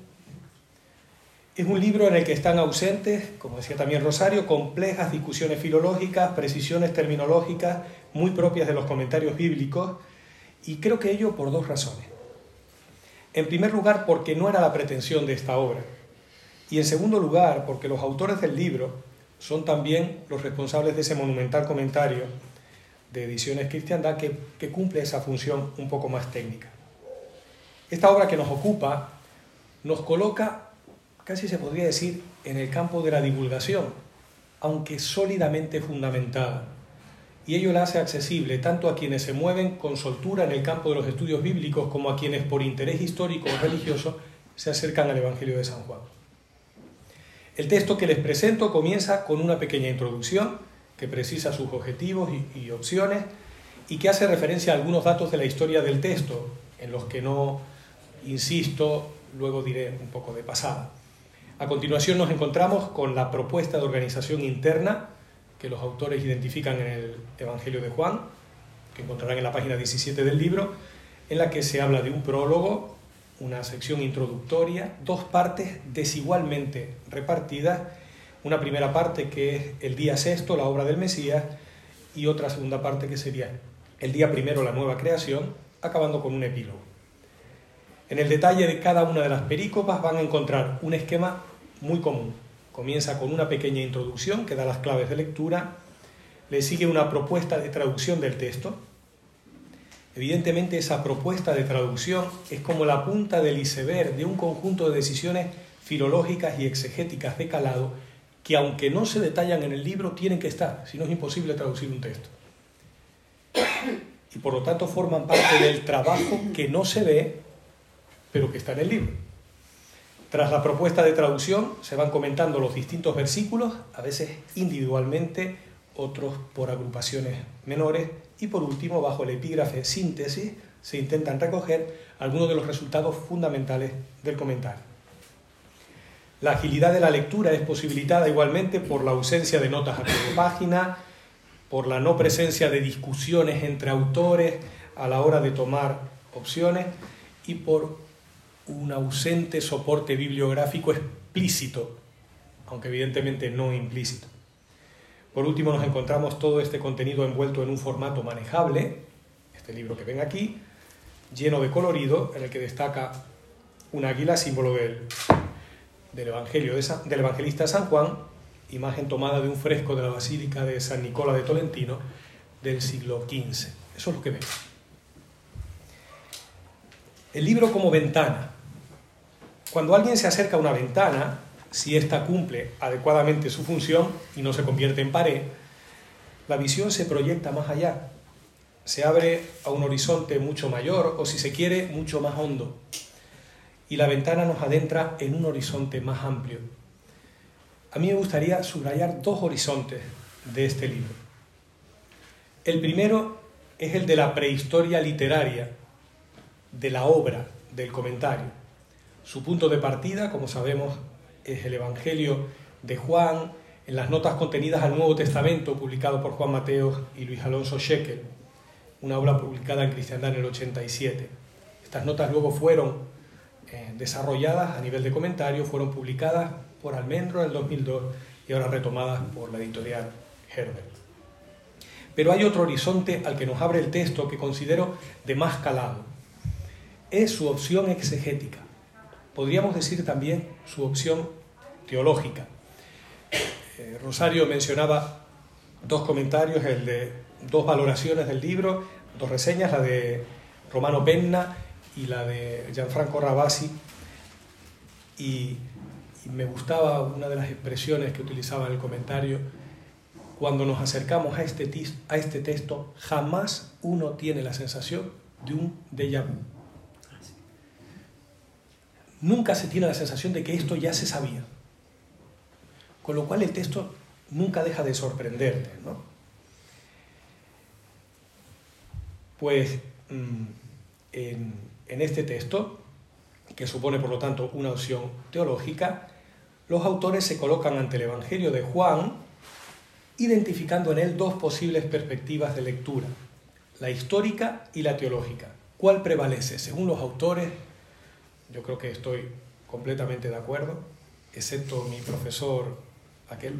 Es un libro en el que están ausentes, como decía también Rosario, complejas discusiones filológicas, precisiones terminológicas muy propias de los comentarios bíblicos, y creo que ello por 2 razones. En primer lugar, porque no era la pretensión de esta obra, y en segundo lugar, porque los autores del libro son también los responsables de ese monumental comentario de Ediciones Cristiandad que cumple esa función un poco más técnica. Esta obra que nos ocupa nos coloca, casi se podría decir, en el campo de la divulgación, aunque sólidamente fundamentada, y ello la hace accesible tanto a quienes se mueven con soltura en el campo de los estudios bíblicos como a quienes por interés histórico o religioso se acercan al Evangelio de San Juan. El texto que les presento comienza con una pequeña introducción que precisa sus objetivos y opciones, y que hace referencia a algunos datos de la historia del texto, en los que no insisto, luego diré un poco de pasada. A continuación nos encontramos con la propuesta de organización interna que los autores identifican en el Evangelio de Juan, que encontrarán en la página 17 del libro, en la que se habla de un prólogo, una sección introductoria, 2 partes desigualmente repartidas, una primera parte que es el día sexto, la obra del Mesías, y otra segunda parte que sería el día primero, la nueva creación, acabando con un epílogo. En el detalle de cada una de las perícopas van a encontrar un esquema muy común. Comienza con una pequeña introducción que da las claves de lectura, le sigue una propuesta de traducción del texto. Evidentemente esa propuesta de traducción es como la punta del iceberg de un conjunto de decisiones filológicas y exegéticas de calado que, aunque no se detallan en el libro, tienen que estar, si no es imposible traducir un texto. Y por lo tanto forman parte del trabajo que no se ve, pero que está en el libro. Tras la propuesta de traducción se van comentando los distintos versículos, a veces individualmente, otros por agrupaciones menores, y por último, bajo el epígrafe síntesis, se intentan recoger algunos de los resultados fundamentales del comentario. La agilidad de la lectura es posibilitada igualmente por la ausencia de notas a pie de página, por la no presencia de discusiones entre autores a la hora de tomar opciones y por un ausente soporte bibliográfico explícito, aunque evidentemente no implícito. Por último, nos encontramos todo este contenido envuelto en un formato manejable, este libro que ven aquí, lleno de colorido, en el que destaca un águila, símbolo del evangelista San Juan, imagen tomada de un fresco de la Basílica de San Nicola de Tolentino del siglo XV. Eso es lo que ven. El libro como ventana. Cuando alguien se acerca a una ventana, si ésta cumple adecuadamente su función y no se convierte en pared, la visión se proyecta más allá, se abre a un horizonte mucho mayor o, si se quiere, mucho más hondo, y la ventana nos adentra en un horizonte más amplio. A mí me gustaría subrayar dos horizontes de este libro. El primero es el de la prehistoria literaria, de la obra, del comentario. Su punto de partida, como sabemos, es el Evangelio de Juan, en las notas contenidas al Nuevo Testamento, publicado por Juan Mateos y Luis Alonso Shekel, una obra publicada en Cristiandad en el 87. Estas notas luego fueron desarrolladas a nivel de comentario, fueron publicadas por Almendro en el 2002 y ahora retomadas por la editorial Herbert. Pero hay otro horizonte al que nos abre el texto que considero de más calado. Es su opción exegética. Podríamos decir también su opción teológica. Rosario mencionaba dos comentarios, el de dos valoraciones del libro, dos reseñas, la de Romano Penna y la de Gianfranco Ravasi, y me gustaba una de las expresiones que utilizaba en el comentario: cuando nos acercamos a este texto, jamás uno tiene la sensación de un déjà vu. Nunca se tiene la sensación de que esto ya se sabía. Con lo cual el texto nunca deja de sorprenderte, ¿no? Pues en este texto, que supone por lo tanto una opción teológica, los autores se colocan ante el Evangelio de Juan, identificando en él dos posibles perspectivas de lectura, la histórica y la teológica. ¿Cuál prevalece? Según los autores, yo creo que estoy completamente de acuerdo, excepto mi profesor aquel,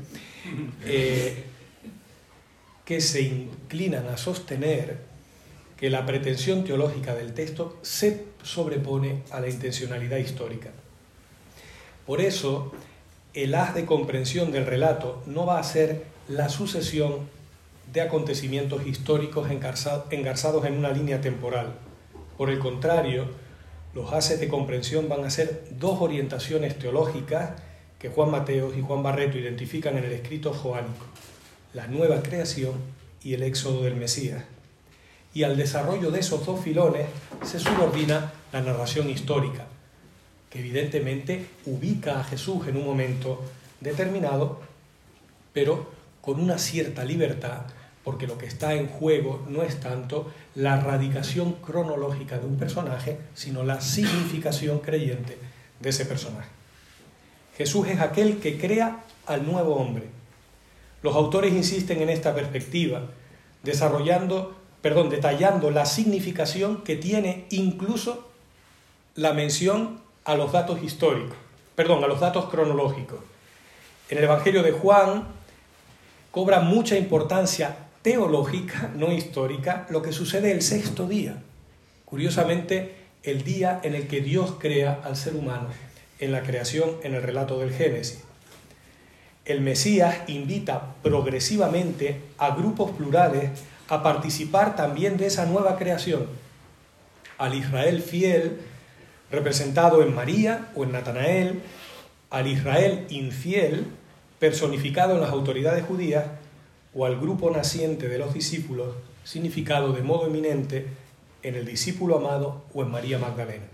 que se inclinan a sostener que la pretensión teológica del texto se sobrepone a la intencionalidad histórica. Por eso, el haz de comprensión del relato no va a ser la sucesión de acontecimientos históricos engarzados en una línea temporal. Por el contrario, los haces de comprensión van a ser dos orientaciones teológicas que Juan Mateos y Juan Barreto identifican en el escrito joánico: la nueva creación y el éxodo del Mesías. Y al desarrollo de esos dos filones se subordina la narración histórica, que evidentemente ubica a Jesús en un momento determinado, pero con una cierta libertad, porque lo que está en juego no es tanto la radicación cronológica de un personaje, sino la significación creyente de ese personaje. Jesús es aquel que crea al nuevo hombre. Los autores insisten en esta perspectiva, detallando la significación que tiene incluso la mención a los datos a los datos cronológicos. En el Evangelio de Juan cobra mucha importancia teológica, no histórica, lo que sucede el sexto día. Curiosamente, el día en el que Dios crea al ser humano, en la creación, en el relato del Génesis. El Mesías invita progresivamente a grupos plurales a participar también de esa nueva creación. Al Israel fiel, representado en María o en Natanael, al Israel infiel, personificado en las autoridades judías, o al grupo naciente de los discípulos, significado de modo eminente en el discípulo amado o en María Magdalena.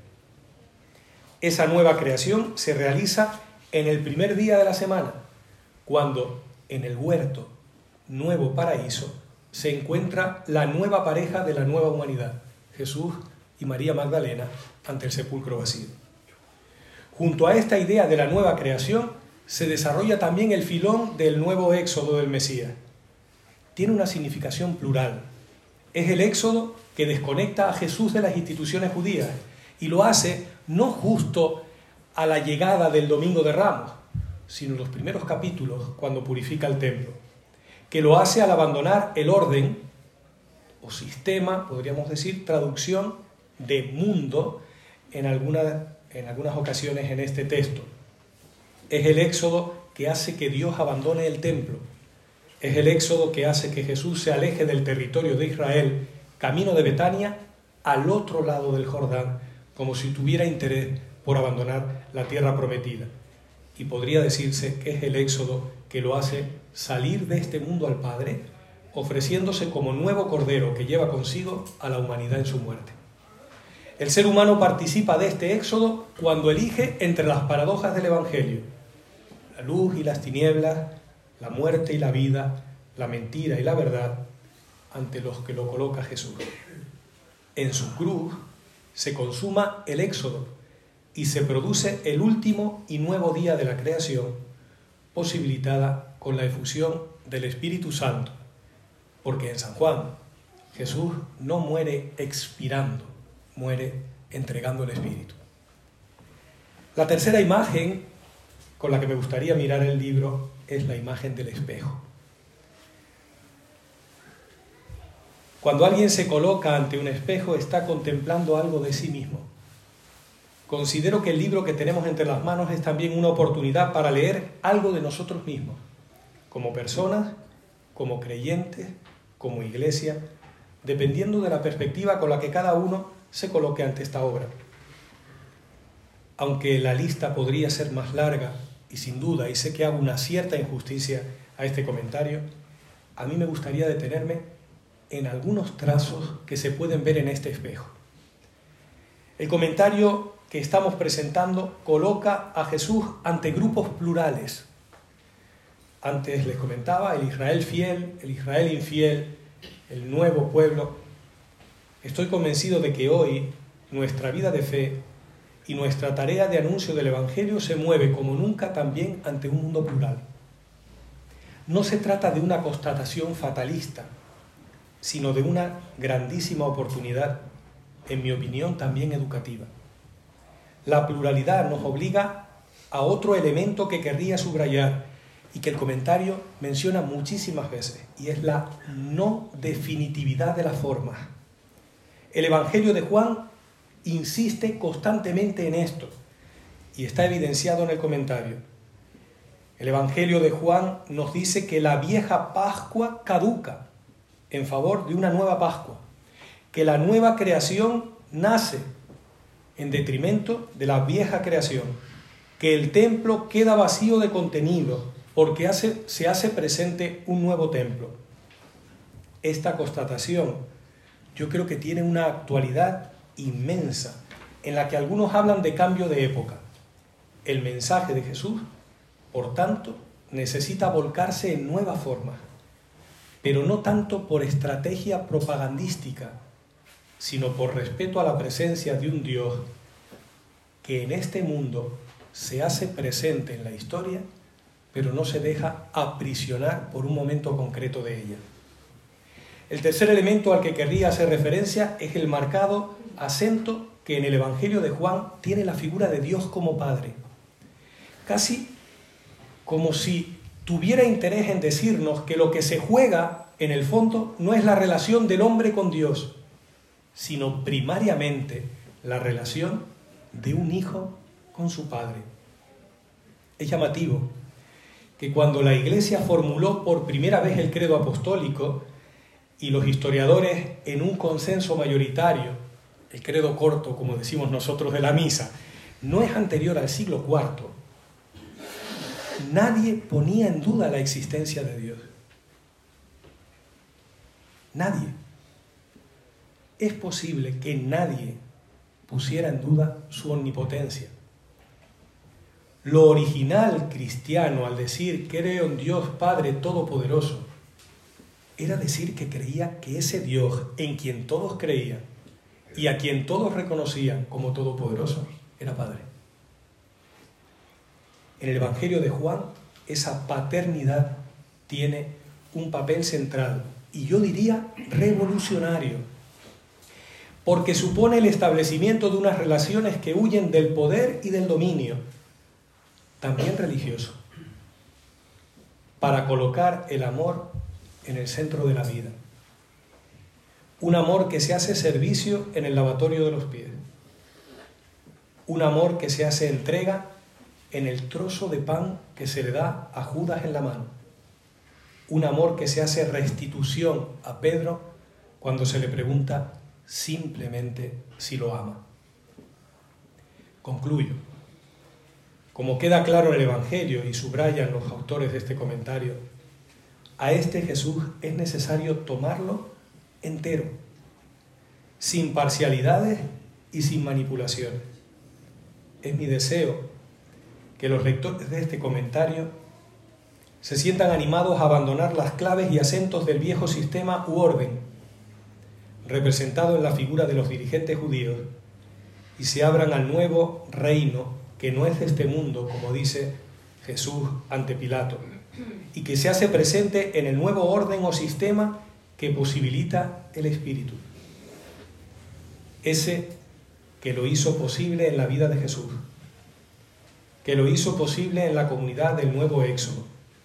Esa nueva creación se realiza en el primer día de la semana, cuando en el huerto nuevo paraíso, se encuentra la nueva pareja de la nueva humanidad, Jesús y María Magdalena, ante el sepulcro vacío. Junto a esta idea de la nueva creación, se desarrolla también el filón del nuevo éxodo del Mesías. Tiene una significación plural. Es el éxodo que desconecta a Jesús de las instituciones judías y lo hace no justo a la llegada del Domingo de Ramos, sino en los primeros capítulos, cuando purifica el templo, que lo hace al abandonar el orden o sistema, podríamos decir, traducción de mundo en algunas ocasiones en este texto. Es el éxodo que hace que Dios abandone el templo. Es el éxodo que hace que Jesús se aleje del territorio de Israel, camino de Betania, al otro lado del Jordán, como si tuviera interés por abandonar la tierra prometida. Y podría decirse que es el éxodo que lo hace salir de este mundo al Padre, ofreciéndose como nuevo cordero que lleva consigo a la humanidad en su muerte. El ser humano participa de este éxodo cuando elige entre las paradojas del Evangelio, la luz y las tinieblas, la muerte y la vida, la mentira y la verdad, ante los que lo coloca Jesús. En su cruz se consuma el éxodo y se produce el último y nuevo día de la creación, posibilitada con la efusión del Espíritu Santo, porque en San Juan Jesús no muere expirando, muere entregando el Espíritu. La tercera imagen con la que me gustaría mirar el libro es la imagen del espejo. Cuando alguien se coloca ante un espejo, está contemplando algo de sí mismo. Considero que el libro que tenemos entre las manos es también una oportunidad para leer algo de nosotros mismos, como personas, como creyentes, como iglesia, dependiendo de la perspectiva con la que cada uno se coloque ante esta obra. Aunque la lista podría ser más larga, y sin duda, y sé que hago una cierta injusticia a este comentario, a mí me gustaría detenerme en algunos trazos que se pueden ver en este espejo. El comentario que estamos presentando coloca a Jesús ante grupos plurales. Antes les comentaba el Israel fiel, el Israel infiel, el nuevo pueblo. Estoy convencido de que hoy nuestra vida de fe y nuestra tarea de anuncio del Evangelio se mueve como nunca también ante un mundo plural. No se trata de una constatación fatalista, sino de una grandísima oportunidad, en mi opinión también educativa. La pluralidad nos obliga a otro elemento que querría subrayar y que el comentario menciona muchísimas veces, y es la no definitividad de las formas. El Evangelio de Juan insiste constantemente en esto, y está evidenciado en el comentario. El Evangelio de Juan nos dice que la vieja Pascua caduca en favor de una nueva Pascua, que la nueva creación nace en detrimento de la vieja creación, que el templo queda vacío de contenido porque se hace presente un nuevo templo. Esta constatación yo creo que tiene una actualidad inmensa, en la que algunos hablan de cambio de época. El mensaje de Jesús, por tanto, necesita volcarse en nuevas formas, pero no tanto por estrategia propagandística, sino por respeto a la presencia de un Dios que en este mundo se hace presente en la historia, pero no se deja aprisionar por un momento concreto de ella. El tercer elemento al que querría hacer referencia es el marcado acento que en el Evangelio de Juan tiene la figura de Dios como Padre. Casi como si tuviera interés en decirnos que lo que se juega en el fondo no es la relación del hombre con Dios, sino primariamente la relación de un hijo con su padre. Es llamativo que cuando la Iglesia formuló por primera vez el credo apostólico y los historiadores en un consenso mayoritario, el credo corto, como decimos nosotros, de la misa, no es anterior al siglo IV, nadie ponía en duda la existencia de Dios. Nadie. Es posible que nadie pusiera en duda su omnipotencia. Lo original cristiano al decir creo en Dios Padre Todopoderoso era decir que creía que ese Dios en quien todos creían y a quien todos reconocían como todopoderoso era Padre. En el Evangelio de Juan, esa paternidad tiene un papel central y yo diría revolucionario, porque supone el establecimiento de unas relaciones que huyen del poder y del dominio, también religioso, para colocar el amor en el centro de la vida. Un amor que se hace servicio en el lavatorio de los pies. Un amor que se hace entrega en el trozo de pan que se le da a Judas en la mano. Un amor que se hace restitución a Pedro cuando se le pregunta simplemente si lo ama. Concluyo. Como queda claro en el Evangelio y subrayan los autores de este comentario, a este Jesús es necesario tomarlo entero, sin parcialidades y sin manipulaciones. Es mi deseo que los lectores de este comentario se sientan animados a abandonar las claves y acentos del viejo sistema u orden, representado en la figura de los dirigentes judíos, y se abran al nuevo reino que no es de este mundo, como dice Jesús ante Pilato, y que se hace presente en el nuevo orden o sistema que posibilita el Espíritu. Ese que lo hizo posible en la vida de Jesús, que lo hizo posible en la comunidad del nuevo Éxodo,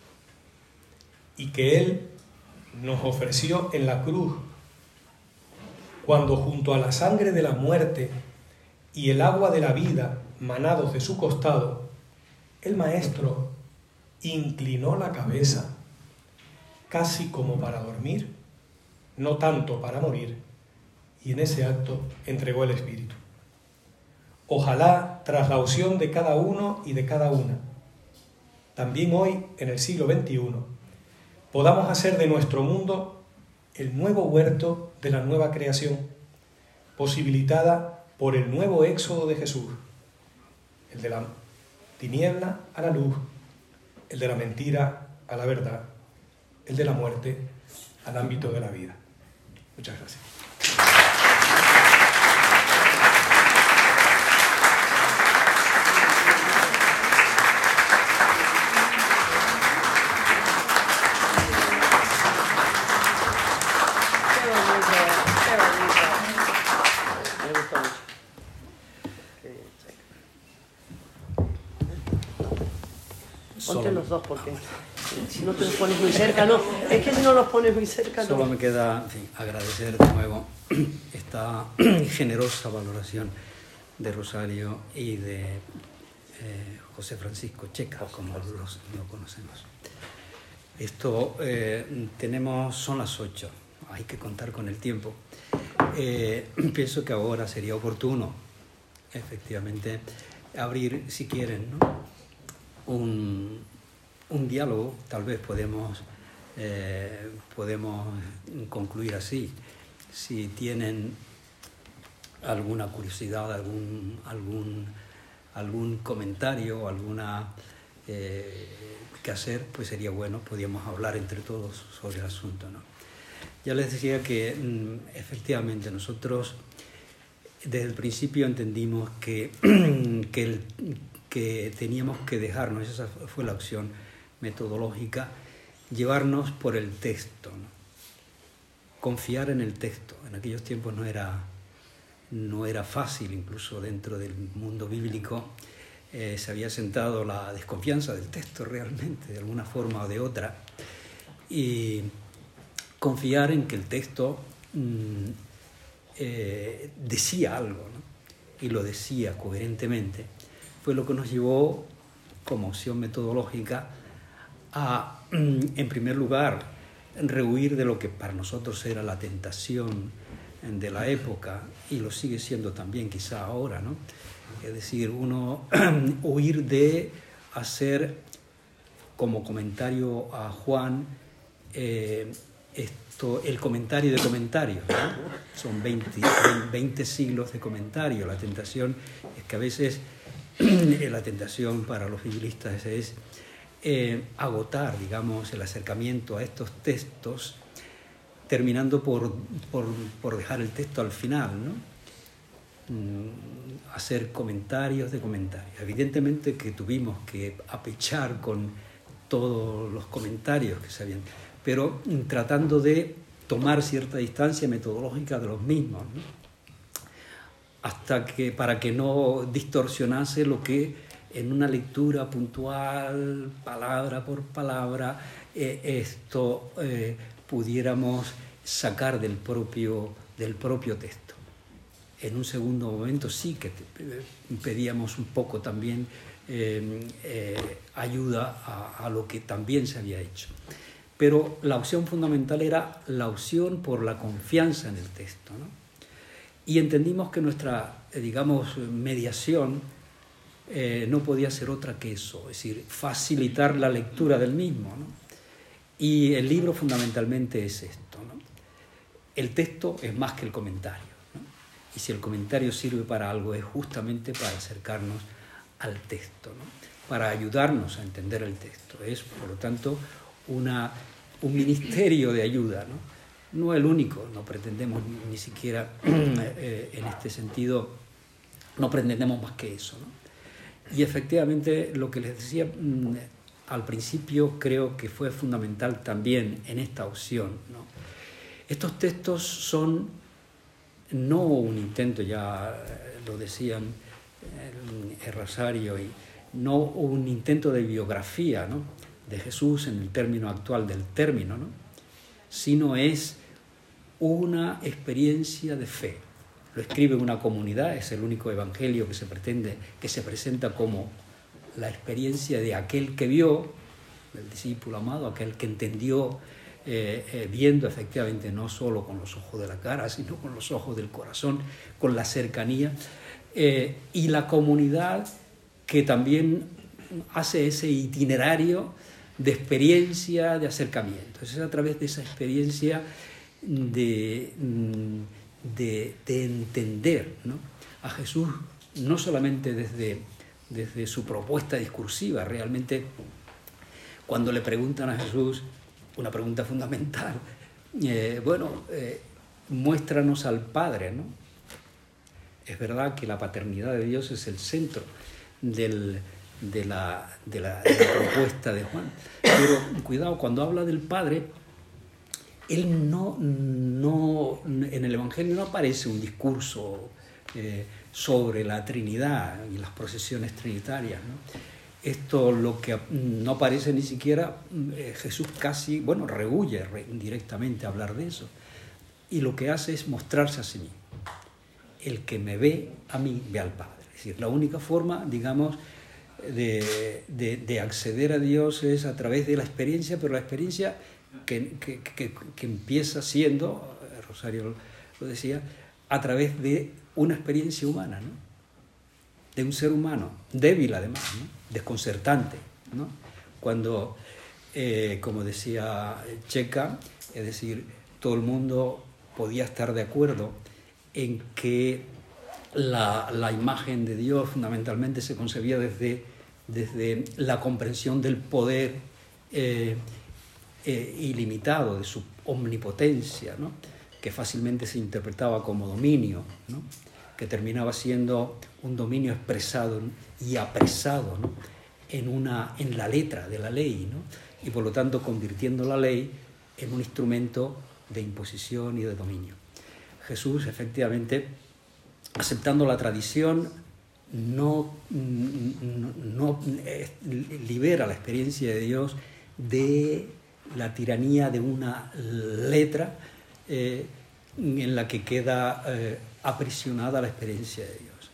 y que Él nos ofreció en la cruz, cuando junto a la sangre de la muerte y el agua de la vida manados de su costado, el Maestro inclinó la cabeza, casi como para dormir, no tanto para morir, y en ese acto entregó el Espíritu. Ojalá, tras la opción de cada uno y de cada una, también hoy, en el siglo XXI, podamos hacer de nuestro mundo el nuevo huerto de la nueva creación, posibilitada por el nuevo éxodo de Jesús, el de la tiniebla a la luz, el de la mentira a la verdad, el de la muerte al ámbito de la vida. Muchas gracias. Ponte los dos, porque si no te los pones muy cerca, no. Es que si no los pones muy cerca, no. Solo me queda, en fin, agradecer de nuevo esta generosa valoración de Rosario y de José Francisco Checa, como lo conocemos. Esto son las 8, hay que contar con el tiempo. Pienso que ahora sería oportuno, efectivamente, abrir, si quieren, ¿no?, un diálogo. Tal vez podemos concluir así. Si tienen alguna curiosidad, algún comentario, alguna que hacer, pues sería bueno, podríamos hablar entre todos sobre el asunto, ¿no? Ya les decía que efectivamente nosotros desde el principio entendimos que teníamos que dejarnos, esa fue la opción metodológica, llevarnos por el texto, ¿no? Confiar en el texto. En aquellos tiempos no era fácil, incluso dentro del mundo bíblico se había sentado la desconfianza del texto realmente, de alguna forma o de otra, y confiar en que el texto decía algo, ¿no? Y lo decía coherentemente, fue lo que nos llevó como opción metodológica a, en primer lugar, rehuir de lo que para nosotros era la tentación de la época, y lo sigue siendo también quizá ahora, ¿no? Es decir, huir de hacer como comentario a Juan el comentario de comentarios, ¿no? Son 20 siglos de comentario. La tentación es que a veces la tentación para los biblistas es agotar, digamos, el acercamiento a estos textos terminando por dejar el texto al final, ¿no? Hacer comentarios de comentarios. Evidentemente que tuvimos que apechar con todos los comentarios que se habían, pero tratando de tomar cierta distancia metodológica de los mismos, ¿no? Para que no distorsionase lo que en una lectura puntual, palabra por palabra, pudiéramos sacar del propio texto. En un segundo momento sí que pedíamos un poco también ayuda a lo que también se había hecho. Pero la opción fundamental era la opción por la confianza en el texto, ¿no? Y entendimos que nuestra, digamos, mediación no podía ser otra que eso, es decir, facilitar la lectura del mismo, ¿no? Y el libro fundamentalmente es esto, ¿no? El texto es más que el comentario, ¿no? Y si el comentario sirve para algo es justamente para acercarnos al texto, ¿no? Para ayudarnos a entender el texto. Es, por lo tanto, un ministerio de ayuda, ¿no? No el único, no pretendemos ni siquiera en este sentido, no pretendemos más que eso, ¿no? Y efectivamente lo que les decía al principio creo que fue fundamental también en esta opción, ¿no? Estos textos son no un intento, ya lo decían el Rosario, y no un intento de biografía, ¿no?, de Jesús en el término actual del término, ¿no?, sino es una experiencia de fe. Lo escribe una comunidad, es el único evangelio que se presenta como la experiencia de aquel que vio, el discípulo amado, aquel que entendió, viendo efectivamente no solo con los ojos de la cara, sino con los ojos del corazón, con la cercanía, y la comunidad que también hace ese itinerario de experiencia, de acercamiento. Es a través de esa experiencia de entender, ¿no?, a Jesús, no solamente desde su propuesta discursiva. Realmente, cuando le preguntan a Jesús, una pregunta fundamental, muéstranos al Padre, ¿no? Es verdad que la paternidad de Dios es el centro de la propuesta de Juan, pero cuidado, cuando habla del Padre, él no en el Evangelio no aparece un discurso sobre la Trinidad y las procesiones trinitarias, ¿no? Esto lo que no aparece ni siquiera, Jesús casi, rehúye directamente a hablar de eso, y lo que hace es mostrarse a sí mismo. El que me ve a mí, ve al Padre. Es decir, la única forma, digamos, de acceder a Dios es a través de la experiencia, pero la experiencia que empieza siendo, Rosario lo decía, a través de una experiencia humana, ¿no?, de un ser humano, débil además, ¿no?, desconcertante, ¿no? Cuando, como decía Checa, es decir, todo el mundo podía estar de acuerdo en que la imagen de Dios fundamentalmente se concebía desde la comprensión del poder ilimitado, de su omnipotencia, ¿no?, que fácilmente se interpretaba como dominio, ¿no?, que terminaba siendo un dominio expresado y apresado, ¿no?, en la letra de la ley, ¿no?, y por lo tanto convirtiendo la ley en un instrumento de imposición y de dominio. Jesús, efectivamente, aceptando la tradición, no libera la experiencia de Dios de la tiranía de una letra en la que queda aprisionada la experiencia de Dios.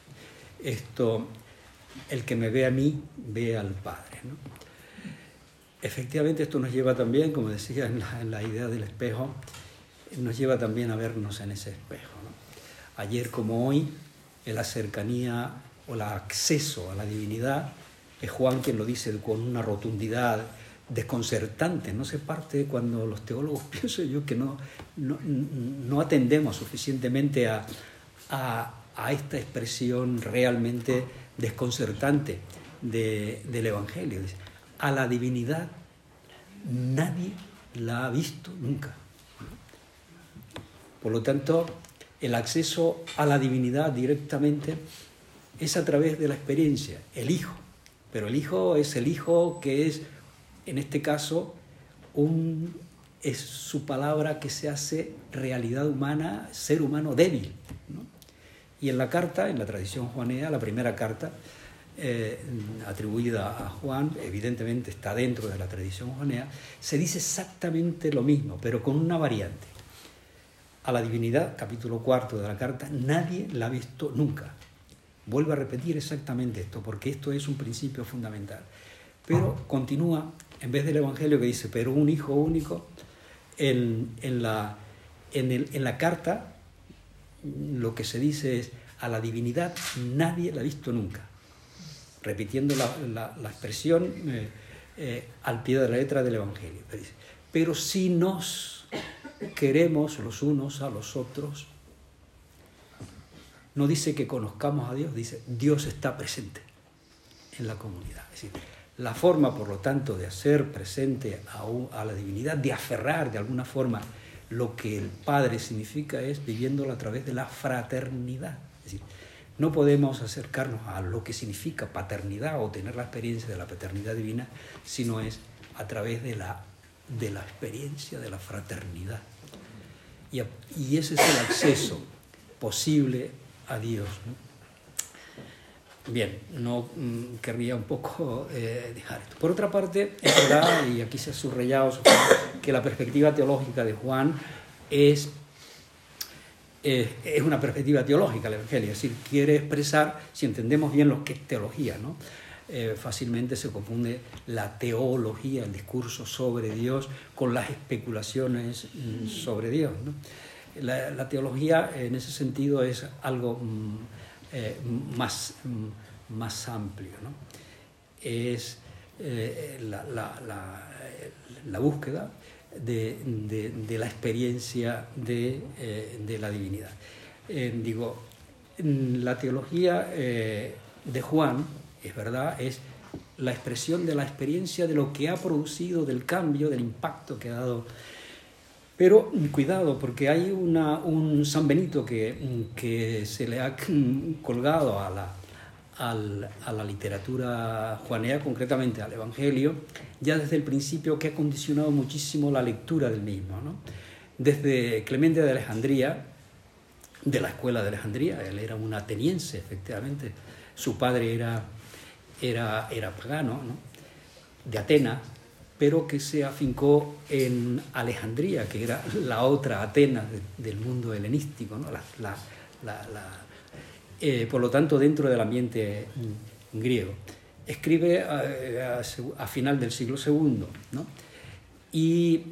El que me ve a mí, ve al Padre, ¿no? Efectivamente, esto nos lleva también, como decía en la idea del espejo, nos lleva también a vernos en ese espejo, ¿no? Ayer como hoy, en la cercanía o el acceso a la divinidad, es Juan quien lo dice con una rotundidad desconcertante. No se parte cuando los teólogos, pienso yo, que no atendemos suficientemente a esta expresión realmente desconcertante del Evangelio. A la divinidad nadie la ha visto nunca. Por lo tanto, el acceso a la divinidad directamente es a través de la experiencia, el Hijo. Pero el Hijo es el Hijo que es, en este caso, es su palabra que se hace realidad humana, ser humano débil, ¿no? Y en la carta, en la tradición juanea, la primera carta atribuida a Juan, evidentemente está dentro de la tradición juanea, se dice exactamente lo mismo, pero con una variante. A la divinidad, capítulo 4 de la carta, nadie la ha visto nunca. Vuelvo a repetir exactamente esto, porque esto es un principio fundamental. Pero continúa, en vez del Evangelio que dice, pero un Hijo único, en la carta lo que se dice es, a la divinidad nadie la ha visto nunca. Repitiendo la expresión al pie de la letra del Evangelio. Pero si nos queremos los unos a los otros, no dice que conozcamos a Dios, dice Dios está presente en la comunidad. Es decir, la forma, por lo tanto, de hacer presente a la divinidad, de aferrar de alguna forma lo que el Padre significa, es viviéndolo a través de la fraternidad. Es decir, no podemos acercarnos a lo que significa paternidad o tener la experiencia de la paternidad divina, sino es a través de la experiencia de la fraternidad. Y ese es el acceso posible a Dios, ¿no? Bien, no querría un poco dejar esto. Por otra parte, es verdad, y aquí se ha subrayado, que la perspectiva teológica de Juan es una perspectiva teológica el Evangelio, es decir, quiere expresar, si entendemos bien lo que es teología, ¿no? Fácilmente se confunde la teología, el discurso sobre Dios, con las especulaciones sobre Dios, ¿no? La teología en ese sentido es algo más amplio, ¿no? Es la búsqueda de la experiencia de la divinidad. La teología de Juan, es verdad, es la expresión de la experiencia de lo que ha producido, del cambio, del impacto que ha dado. Pero cuidado, porque hay un San Benito que se le ha colgado a la literatura juanea, concretamente al Evangelio, ya desde el principio, que ha condicionado muchísimo la lectura del mismo, ¿no? Desde Clemente de Alejandría, de la escuela de Alejandría, él era un ateniense, efectivamente, su padre era pagano, ¿no? De Atenas, pero que se afincó en Alejandría, que era la otra Atenas del mundo helenístico, ¿no? Por lo tanto, dentro del ambiente griego. Escribe a final del siglo II, ¿no? Y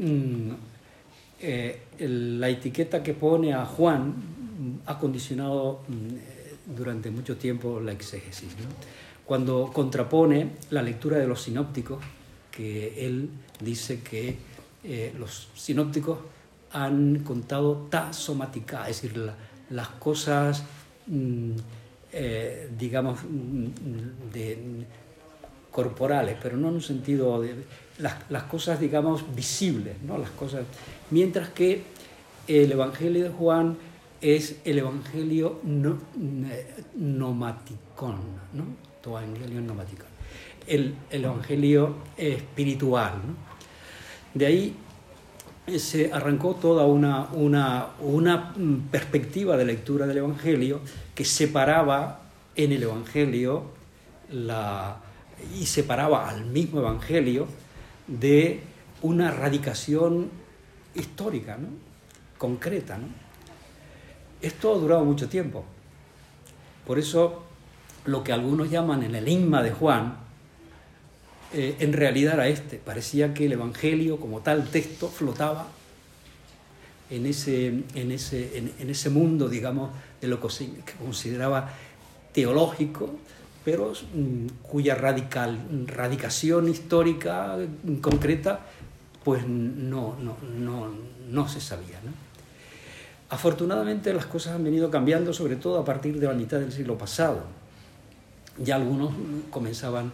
la etiqueta que pone a Juan ha condicionado durante mucho tiempo la exégesis, ¿no? Cuando contrapone la lectura de los sinópticos, que él dice que los sinópticos han contado ta somatica, es decir, las cosas, digamos, corporales, pero no en un sentido de las cosas, digamos, visibles, ¿no? Las cosas, mientras que el Evangelio de Juan es el Evangelio nomaticón, ¿no? Todo Evangelio nomaticón. El Evangelio espiritual, ¿no? De ahí se arrancó toda una perspectiva de lectura del Evangelio que separaba en el Evangelio y separaba al mismo Evangelio de una radicación histórica, ¿no? Concreta, ¿no? Esto ha durado mucho tiempo. Por eso lo que algunos llaman el enigma de Juan, en realidad era parecía que el Evangelio como tal texto flotaba en ese mundo, digamos, de lo que consideraba teológico, pero cuya radicación histórica concreta pues no se sabía, ¿no? Afortunadamente las cosas han venido cambiando, sobre todo a partir de la mitad del siglo pasado. Ya algunos comenzaban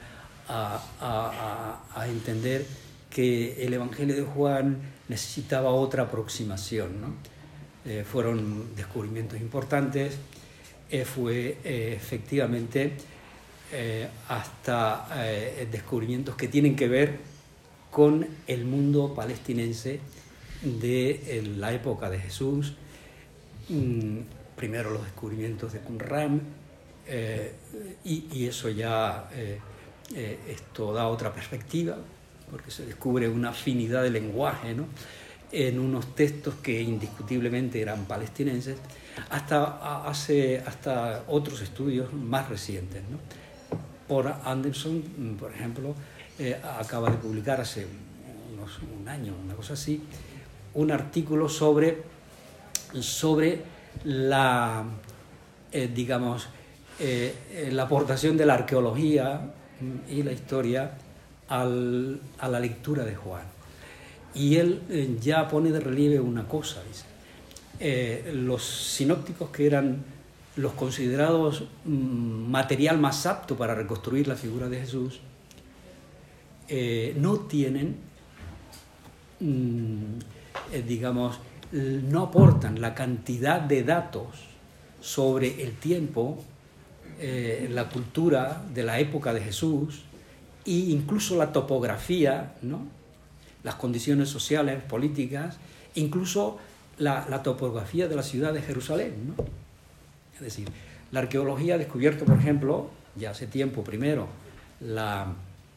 a entender que el Evangelio de Juan necesitaba otra aproximación, ¿no? fueron descubrimientos importantes, fue efectivamente hasta descubrimientos que tienen que ver con el mundo palestinense de la época de Jesús. Primero los descubrimientos de Qumran, y eso ya esto da otra perspectiva, porque se descubre una afinidad de lenguaje, ¿no?, en unos textos que indiscutiblemente eran palestinenses, hasta otros estudios más recientes, ¿no? Por Anderson, por ejemplo, acaba de publicar hace un año, una cosa así, un artículo sobre la, la aportación de la arqueología y la historia a la lectura de Juan. Y él ya pone de relieve una cosa, dice. Los sinópticos, que eran los considerados material más apto para reconstruir la figura de Jesús, no tienen, no aportan la cantidad de datos sobre el tiempo, la cultura de la época de Jesús, e incluso la topografía, ¿no?, las condiciones sociales, políticas, incluso la topografía de la ciudad de Jerusalén, ¿no? Es decir, la arqueología ha descubierto, por ejemplo, ya hace tiempo, primero, la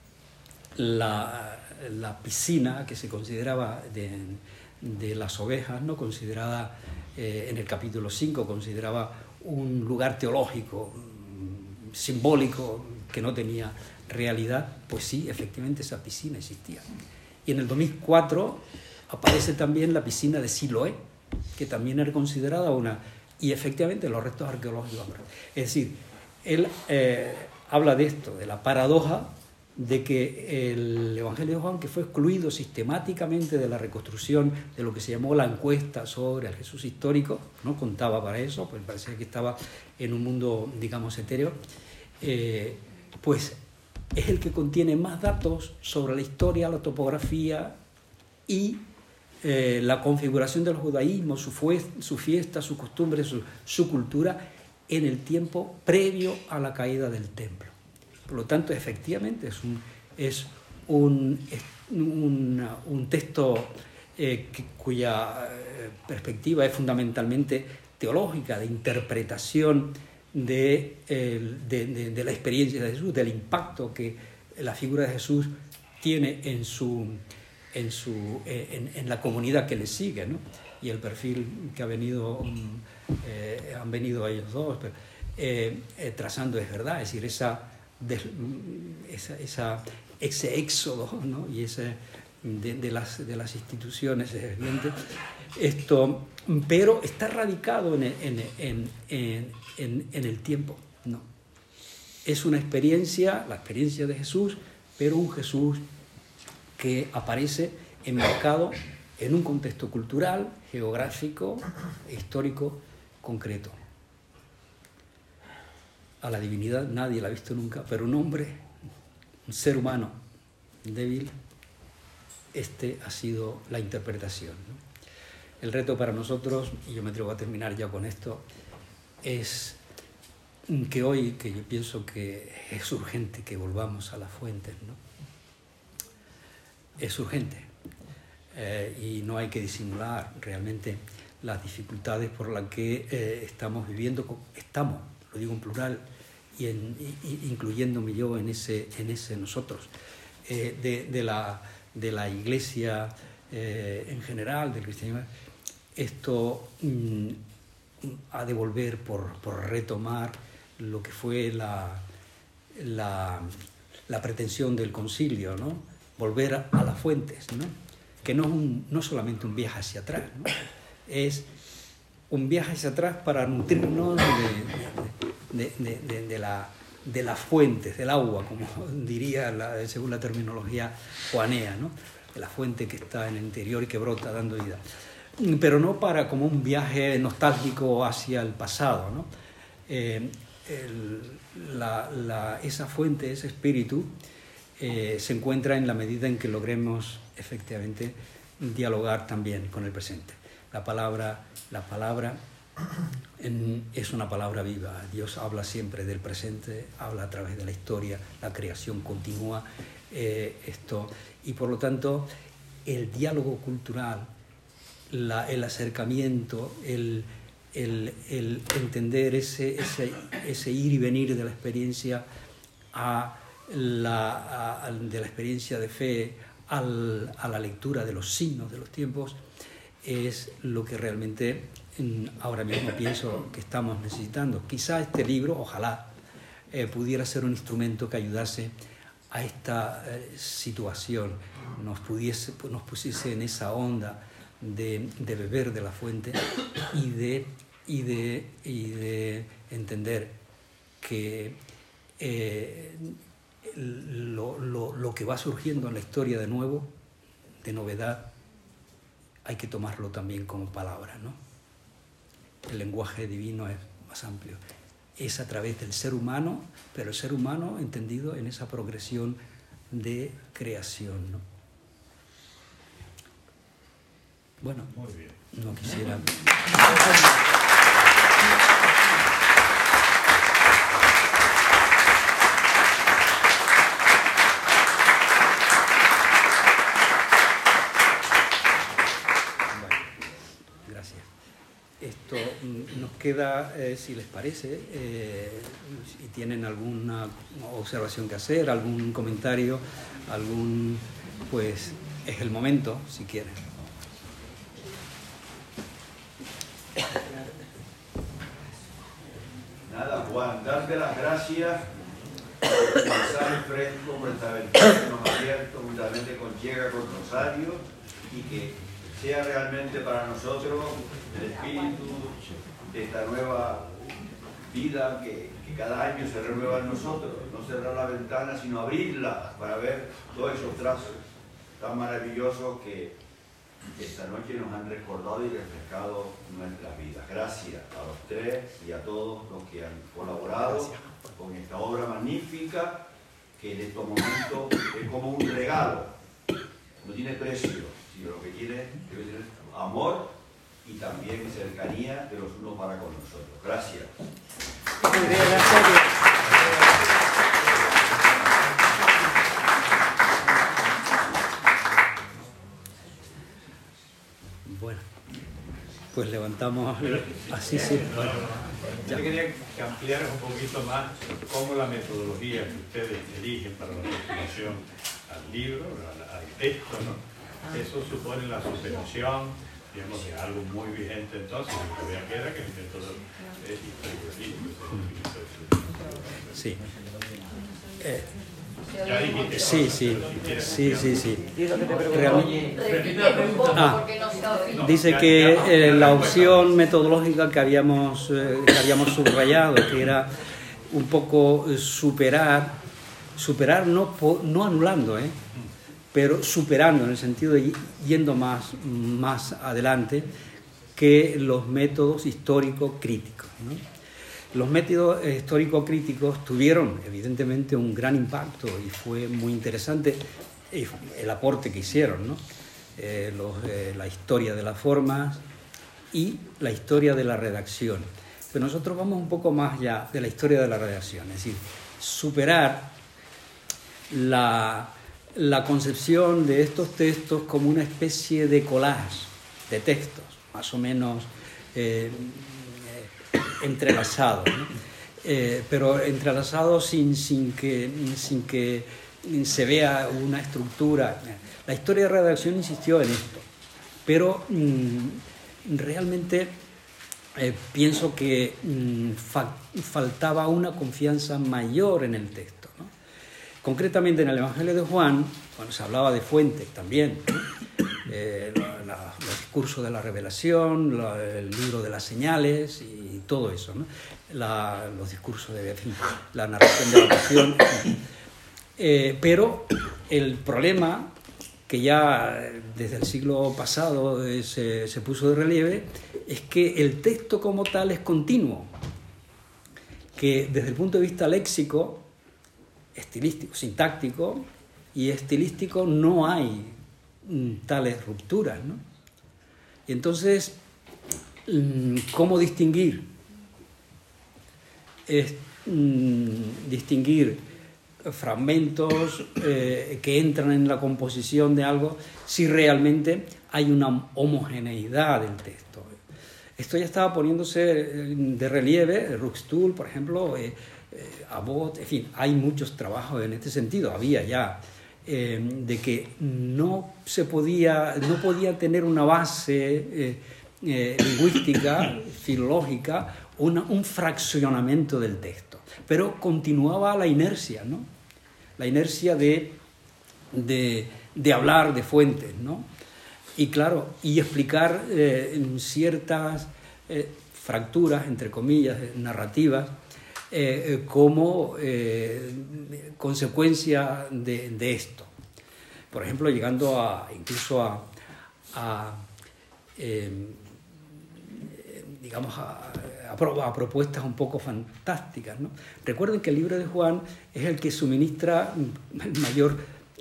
piscina que se consideraba de las ovejas, ¿no?, considerada en el capítulo 5, consideraba un lugar teológico, simbólico, que no tenía realidad. Pues sí, efectivamente esa piscina existía. Y en el 2004 aparece también la piscina de Siloé, que también era considerada una... Y efectivamente los restos arqueológicos... Es decir, él habla de esto, de la paradoja de que el Evangelio de Juan, que fue excluido sistemáticamente de la reconstrucción de lo que se llamó la encuesta sobre el Jesús histórico, no contaba para eso, pues parecía que estaba en un mundo, digamos, etéreo, pues es el que contiene más datos sobre la historia, la topografía y la configuración del judaísmo, su fiesta, sus costumbres, su cultura en el tiempo previo a la caída del templo. Por lo tanto, efectivamente es un texto cuya perspectiva es fundamentalmente teológica, de interpretación de la experiencia de Jesús, del impacto que la figura de Jesús tiene en la comunidad que le sigue, ¿no? Y el perfil que han venido ellos dos trazando es verdad, es decir, ese éxodo, ¿no?, y ese de las instituciones, es evidente, pero está radicado en el tiempo, ¿no? Es una experiencia, la experiencia de Jesús, pero un Jesús que aparece enmarcado en un contexto cultural, geográfico, histórico, concreto. A la divinidad nadie la ha visto nunca, pero un hombre, un ser humano débil, ha sido la interpretación, ¿no? El reto para nosotros, y yo me atrevo a terminar ya con esto, es que hoy, que yo pienso que es urgente que volvamos a las fuentes, ¿no? Es urgente, y no hay que disimular realmente las dificultades por las que estamos viviendo, lo digo en plural, incluyéndome yo en ese nosotros, de la Iglesia en general, del cristianismo. Esto ha de volver por retomar lo que fue la pretensión del concilio, ¿no? Volver a las fuentes, ¿no? Que no solamente un viaje hacia atrás, ¿no? Es un viaje hacia atrás para nutrirnos de las fuentes, del agua, como diría según la terminología juanea, ¿no? De la fuente que está en el interior y que brota dando vida. Pero no para como un viaje nostálgico hacia el pasado, ¿no? Esa fuente, ese espíritu, se encuentra en la medida en que logremos efectivamente dialogar también con el presente. La palabra es una palabra viva. Dios habla siempre del presente, habla a través de la historia, la creación continúa, y por lo tanto el diálogo cultural, el acercamiento, el entender ese ir y venir de la experiencia de la experiencia de fe a la lectura de los signos de los tiempos, es lo que realmente ahora mismo pienso que estamos necesitando. Quizá este libro, ojalá, pudiera ser un instrumento que ayudase a esta situación, nos pusiese en esa onda de beber de la fuente y de entender que lo que va surgiendo en la historia de nuevo, de novedad, hay que tomarlo también como palabra, ¿no? El lenguaje divino es más amplio. Es a través del ser humano, pero el ser humano entendido en esa progresión de creación, ¿no? Bueno, muy bien. No quisiera... Esto nos queda, si les parece, si tienen alguna observación que hacer, algún comentario, pues es el momento, si quieren. Nada, Juan, darte las gracias por el mensaje fresco, por esta ventana que nos ha abierto juntamente con Llega con Rosario, y que sea realmente para nosotros el espíritu de esta nueva vida que cada año se renueva en nosotros. No cerrar la ventana, sino abrirla para ver todos esos trazos tan maravillosos que esta noche nos han recordado y refrescado nuestras vidas. Gracias a los tres y a todos los que han colaborado con esta obra magnífica, que en estos momentos es como un regalo, no tiene precio, sino lo que tiene debe tener amor y también cercanía de los unos para con nosotros. Gracias. Muy bien, gracias. Bueno, pues levantamos así, sí. Bueno, yo quería que ampliaras un poquito más cómo la metodología que ustedes eligen para la aproximación al libro, al texto, ¿no? Eso supone la superación, digamos, de algo muy vigente entonces, que todavía queda, que el método histórico. Sí. Ya dijiste. Sí. Realmente, dice que la opción metodológica que habíamos subrayado, que era un poco superar no anulando, pero superando, en el sentido de yendo más adelante que los métodos histórico-críticos, ¿no? Los métodos histórico-críticos tuvieron evidentemente un gran impacto y fue muy interesante el aporte que hicieron, ¿no? La historia de las formas y la historia de la redacción. Pero nosotros vamos un poco más allá de la historia de la redacción, es decir, superar la concepción de estos textos como una especie de collage de textos, más o menos entrelazados, ¿no? Pero entrelazados sin que se vea una estructura. La historia de redacción insistió en esto, pero realmente pienso que faltaba una confianza mayor en el texto, ¿no? Concretamente en el Evangelio de Juan, cuando se hablaba de fuente también, los discursos de la revelación, el libro de las señales y todo eso, ¿no? Los discursos de la narración de la pasión. Pero el problema que ya desde el siglo pasado se puso de relieve es que el texto como tal es continuo, que desde el punto de vista léxico, estilístico, sintáctico y estilístico no hay tales rupturas, ¿no? Y entonces, ¿cómo distinguir? Distinguir fragmentos que entran en la composición de algo si realmente hay una homogeneidad del texto. Esto ya estaba poniéndose de relieve, Ruckstuhl, por ejemplo, Abbott, en fin, hay muchos trabajos en este sentido. Había ya de que no podía tener una base lingüística, filológica, un fraccionamiento del texto, pero continuaba la inercia, ¿no? La inercia de hablar de fuentes, ¿no? Y claro, y explicar ciertas fracturas, entre comillas, narrativas, como consecuencia de esto. Por ejemplo, llegando incluso a propuestas un poco fantásticas, ¿no? Recuerden que el libro de Juan es el que suministra el mayor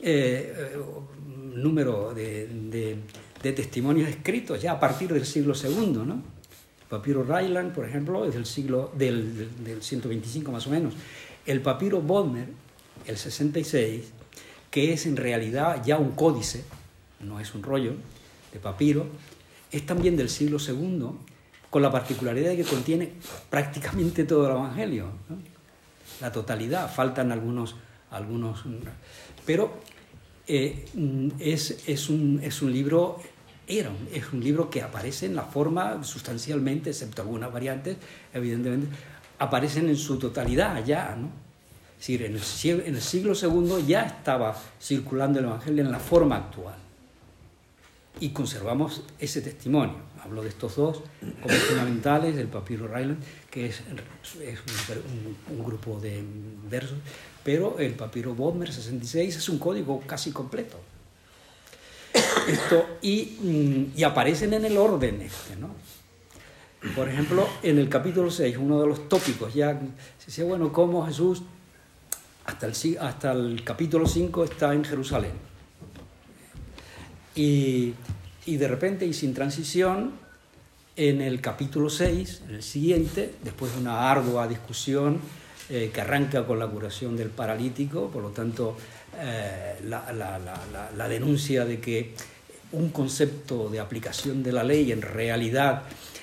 número de testimonios escritos ya a partir del siglo II, ¿no? El papiro Ryland, por ejemplo, es del 125 más o menos. El papiro Bodmer, el 66, que es en realidad ya un códice, no es un rollo de papiro, es también del siglo II, con la particularidad de que contiene prácticamente todo el Evangelio, ¿no? La totalidad, faltan algunos pero es un libro que aparece en la forma sustancialmente, excepto algunas variantes, evidentemente, aparecen en su totalidad ya, ¿no? Es decir, en el siglo II ya estaba circulando el Evangelio en la forma actual. Y conservamos ese testimonio. Hablo de estos dos como fundamentales, el papiro Ryland, que es un grupo de versos, pero el papiro Bodmer 66 es un código casi completo. Y aparecen en el orden ¿no? Por ejemplo, en el capítulo 6, uno de los tópicos, ya se dice, bueno, cómo Jesús hasta el capítulo 5 está en Jerusalén. Y de repente, y sin transición, en el capítulo 6, en el siguiente, después de una ardua discusión que arranca con la curación del paralítico, por lo tanto, la denuncia de que un concepto de aplicación de la ley en realidad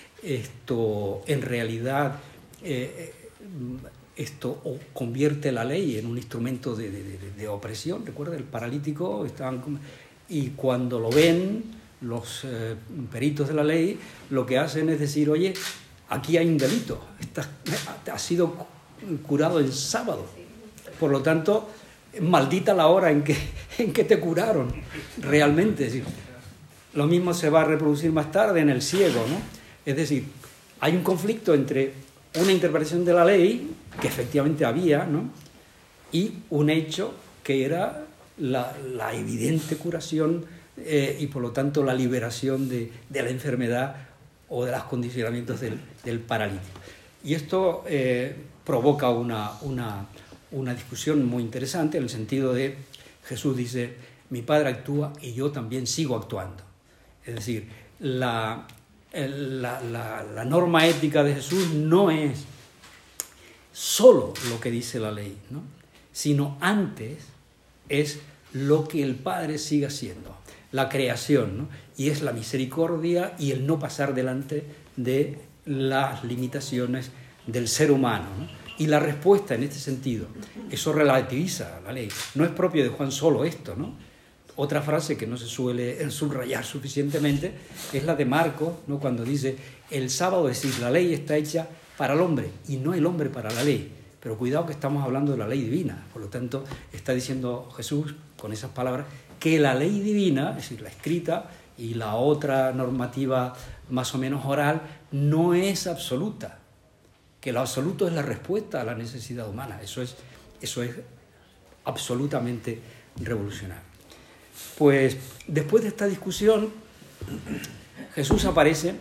convierte la ley en un instrumento de opresión. Recuerda, el paralítico y cuando lo ven los peritos de la ley, lo que hacen es decir, oye, aquí hay un delito, ha sido curado el sábado, por lo tanto, maldita la hora en que te curaron realmente. Es decir, lo mismo se va a reproducir más tarde en el ciego, ¿no? Es decir, hay un conflicto entre una interpretación de la ley, que efectivamente había, ¿no? Y un hecho que era la evidente curación y por lo tanto la liberación de la enfermedad o de los condicionamientos del paralítico. Y esto provoca una discusión muy interesante, en el sentido de Jesús dice, mi Padre actúa y yo también sigo actuando. Es decir, la norma ética de Jesús no es solo lo que dice la ley, ¿no? Sino antes es lo que el Padre sigue haciendo, la creación, ¿no? Y es la misericordia y el no pasar delante de las limitaciones del ser humano, ¿no? Y la respuesta en este sentido, eso relativiza la ley. No es propio de Juan solo esto, ¿no? Otra frase que no se suele subrayar suficientemente es la de Marcos, ¿no? Cuando dice, el sábado, es decir, la ley está hecha para el hombre y no el hombre para la ley. Pero cuidado que estamos hablando de la ley divina. Por lo tanto, está diciendo Jesús con esas palabras que la ley divina, es decir, la escrita y la otra normativa más o menos oral, no es absoluta. Que lo absoluto es la respuesta a la necesidad humana. Eso es absolutamente revolucionario. Pues después de esta discusión, Jesús aparece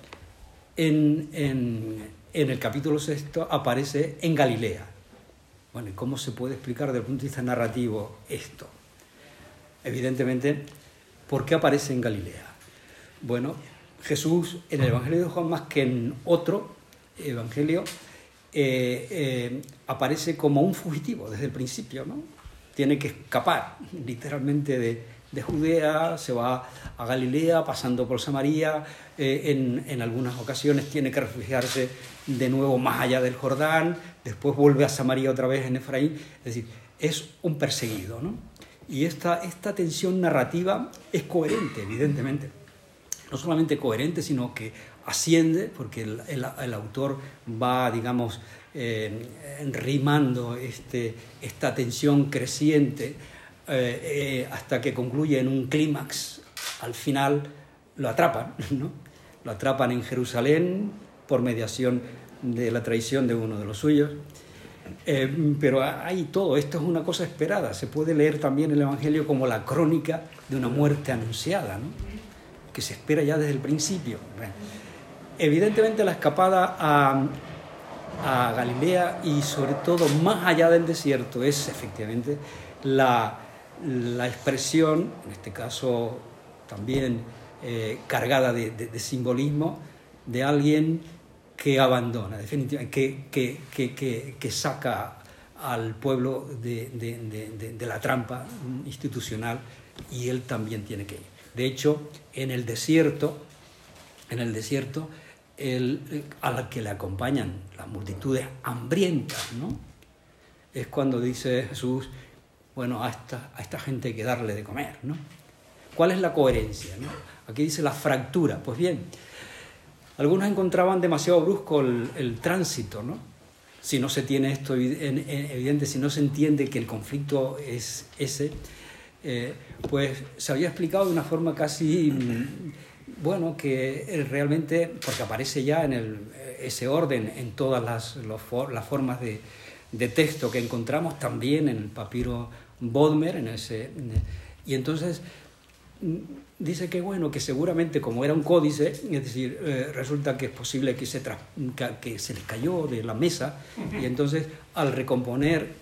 en el capítulo 6, aparece en Galilea. Bueno, ¿y cómo se puede explicar desde el punto de vista narrativo esto? Evidentemente, ¿por qué aparece en Galilea? Bueno, Jesús en el Evangelio de Juan, más que en otro evangelio, aparece como un fugitivo desde el principio, ¿no? Tiene que escapar literalmente de Judea, se va a Galilea, pasando por Samaria, en algunas ocasiones tiene que refugiarse de nuevo más allá del Jordán, después vuelve a Samaria otra vez en Efraín, es decir, es un perseguido, ¿no? Y esta tensión narrativa es coherente, evidentemente. No solamente coherente, sino que asciende, porque el autor va, digamos, rimando esta tensión creciente hasta que concluye en un clímax. Al final lo atrapan, ¿no? Lo atrapan en Jerusalén por mediación de la traición de uno de los suyos. Pero hay todo, esto es una cosa esperada. Se puede leer también el Evangelio como la crónica de una muerte anunciada, ¿no? Que se espera ya desde el principio. Bueno, evidentemente la escapada a Galilea y sobre todo más allá del desierto es efectivamente la expresión, en este caso también cargada de simbolismo, de alguien que abandona, definitivamente, que saca al pueblo de la trampa institucional, y él también tiene que ir. De hecho, en el desierto, a la que le acompañan las multitudes hambrientas, ¿no? Es cuando dice Jesús, bueno, a esta gente hay que darle de comer, ¿no? ¿Cuál es la coherencia, ¿no? Aquí dice la fractura. Pues bien, algunos encontraban demasiado brusco el tránsito, ¿no? Si no se tiene esto evidente, si no se entiende que el conflicto es ese, pues se había explicado de una forma casi, bueno, que realmente, porque aparece ya en ese orden en todas las formas de texto que encontramos, también en el papiro Bodmer, y entonces dice que bueno, que seguramente como era un códice, es decir, resulta que es posible que se les cayó de la mesa, y entonces al recomponer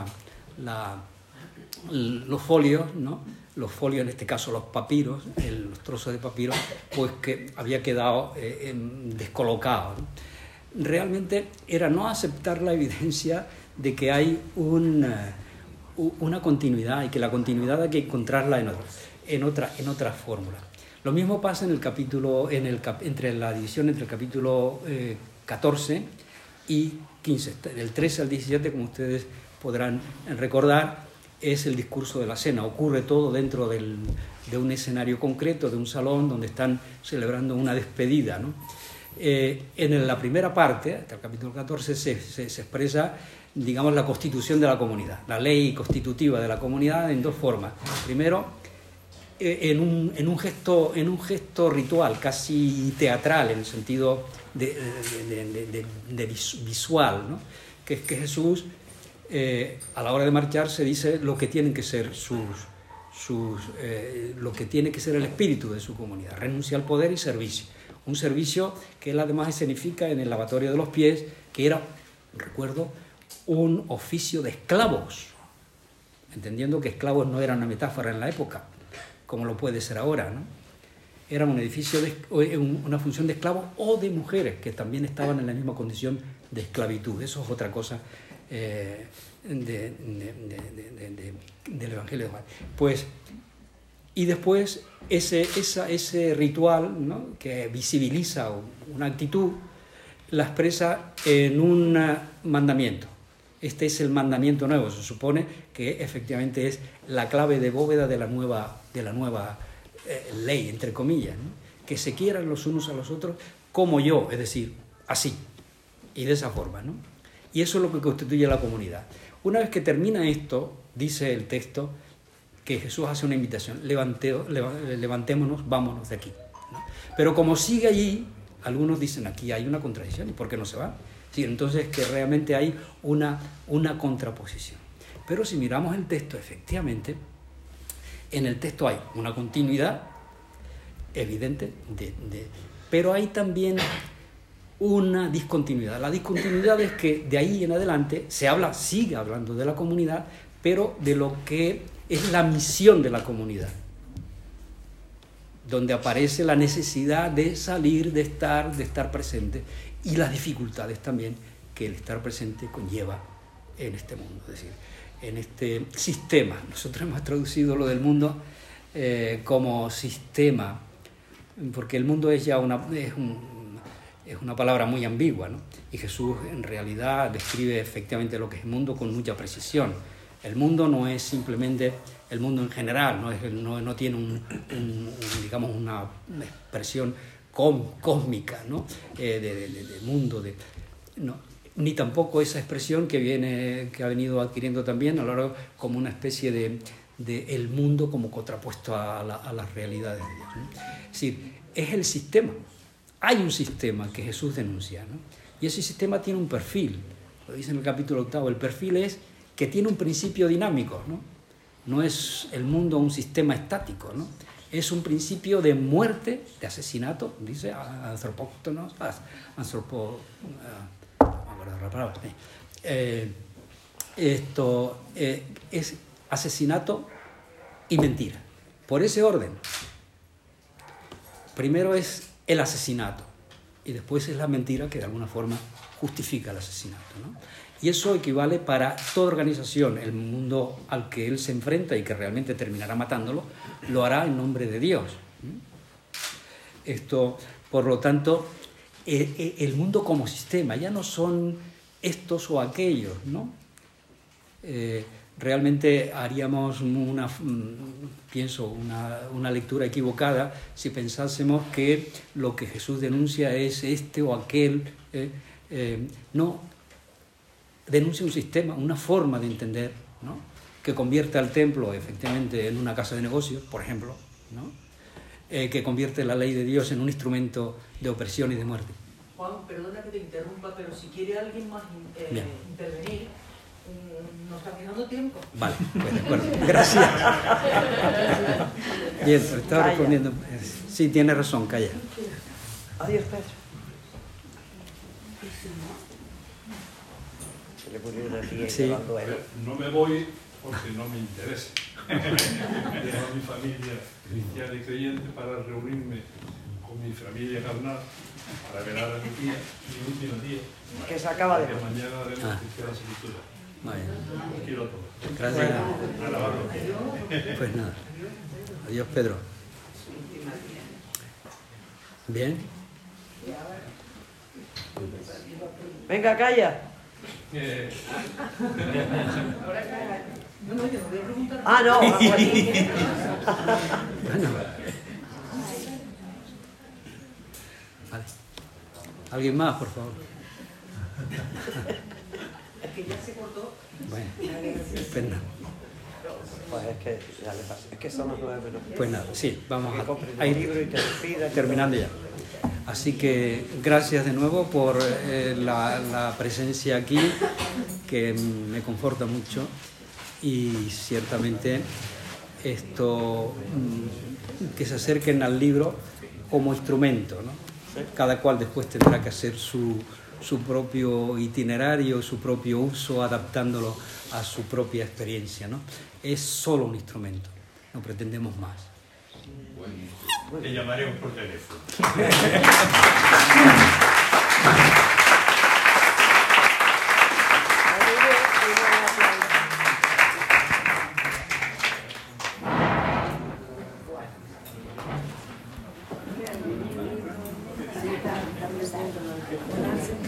los folios, ¿no? Los folios, en este caso los papiros, los trozos de papiro, pues que había quedado descolocado, ¿no? Realmente era no aceptar la evidencia de que hay una continuidad, y que la continuidad hay que encontrarla en otra fórmula. Lo mismo pasa en el capítulo, entre la división entre el capítulo 14 y 15. Del 13 al 17, como ustedes podrán recordar, es el discurso de la cena. Ocurre todo dentro de un escenario concreto, de un salón donde están celebrando una despedida, ¿no? En la primera parte, hasta el capítulo 14, se expresa, digamos, la constitución de la comunidad, la ley constitutiva de la comunidad en dos formas. Primero, en un gesto ritual, casi teatral, en el sentido de visual, ¿no? Que es que Jesús, a la hora de marcharse, dice lo que tienen que ser lo que tiene que ser el espíritu de su comunidad: renuncia al poder y servicio. Un servicio que él además escenifica en el lavatorio de los pies, que era, recuerdo, un oficio de esclavos, entendiendo que esclavos no era una metáfora en la época, como lo puede ser ahora, ¿no? Era un edificio una función de esclavos o de mujeres que también estaban en la misma condición de esclavitud. Eso es otra cosa del Evangelio de Juan. Pues, y después ese ritual, ¿no?, que visibiliza una actitud, la expresa en un mandamiento. Este es el mandamiento nuevo. Se supone que efectivamente es la clave de bóveda de la nueva ley, entre comillas, ¿no? Que se quieran los unos a los otros como yo, es decir, así y de esa forma, ¿no? Y eso es lo que constituye la comunidad. Una vez que termina esto, dice el texto que Jesús hace una invitación: levantémonos, vámonos de aquí, ¿no? Pero como sigue allí, algunos dicen, aquí hay una contradicción, ¿y por qué no se va? Sí, entonces que realmente hay una contraposición. Pero si miramos el texto, efectivamente, en el texto hay una continuidad evidente, pero hay también una discontinuidad. La discontinuidad es que de ahí en adelante sigue hablando de la comunidad, pero de lo que es la misión de la comunidad. donde aparece la necesidad de salir, de estar presente, y las dificultades también que el estar presente conlleva en este mundo, es decir, en este sistema. Nosotros hemos traducido lo del mundo como sistema, porque el mundo es ya una palabra muy ambigua, ¿no? Y Jesús en realidad describe efectivamente lo que es el mundo con mucha precisión. El mundo no es simplemente el mundo en general, no tiene digamos una expresión cósmica, ¿no? de mundo, no, ni tampoco esa expresión que ha venido adquiriendo también a lo largo como una especie de el mundo como contrapuesto a las realidades de Dios, ¿no? Es decir, es el sistema. Hay un sistema que Jesús denuncia, ¿no? Y ese sistema tiene un perfil, lo dice en el capítulo 8, el perfil es que tiene un principio dinámico, ¿no? No es el mundo un sistema estático, ¿no? Es un principio de muerte, de asesinato, dice antropóctonos, esto es asesinato y mentira. Por ese orden, primero es el asesinato y después es la mentira que de alguna forma justifica el asesinato, ¿no? Y eso equivale para toda organización. El mundo al que él se enfrenta y que realmente terminará matándolo, lo hará en nombre de Dios. Esto, por lo tanto, el mundo como sistema, ya no son estos o aquellos, ¿no? Realmente haríamos una lectura equivocada si pensásemos que lo que Jesús denuncia es este o aquel. No, denuncia un sistema, una forma de entender, ¿no? Que convierte al templo efectivamente en una casa de negocios, por ejemplo, ¿no? Que convierte la ley de Dios en un instrumento de opresión y de muerte. Juan, perdona que te interrumpa, pero si quiere alguien más intervenir, nos está quedando tiempo. Vale, pues de acuerdo. Gracias. Bien, pero estaba respondiendo. Sí, tiene razón, calla. Adiós, Pedro. Sí. No me voy porque no me interesa. Dejo a mi familia cristiana y creyente para reunirme con mi familia carnal para velar a mi tía, mi último día. Que se acaba de... Mañana haremos cristiana sepultura. Vale. Quiero todo. Gracias. Alabarlo. Pues nada. Adiós, Pedro. Bien. Venga, calla. Ah, no. Bueno. Vale. ¿Alguien más, por favor? Es que ya se cortó. Bueno, pues nada. Pues es que ya le pasa. Es que son las 9 menos. Pues nada, sí, vamos a ir ir terminando ya. Así que gracias de nuevo por la presencia aquí, que me conforta mucho, y ciertamente esto que se acerquen al libro como instrumento, ¿no? Cada cual después tendrá que hacer su propio itinerario, su propio uso, adaptándolo a su propia experiencia, ¿no? Es solo un instrumento, no pretendemos más. Te llamaremos por teléfono.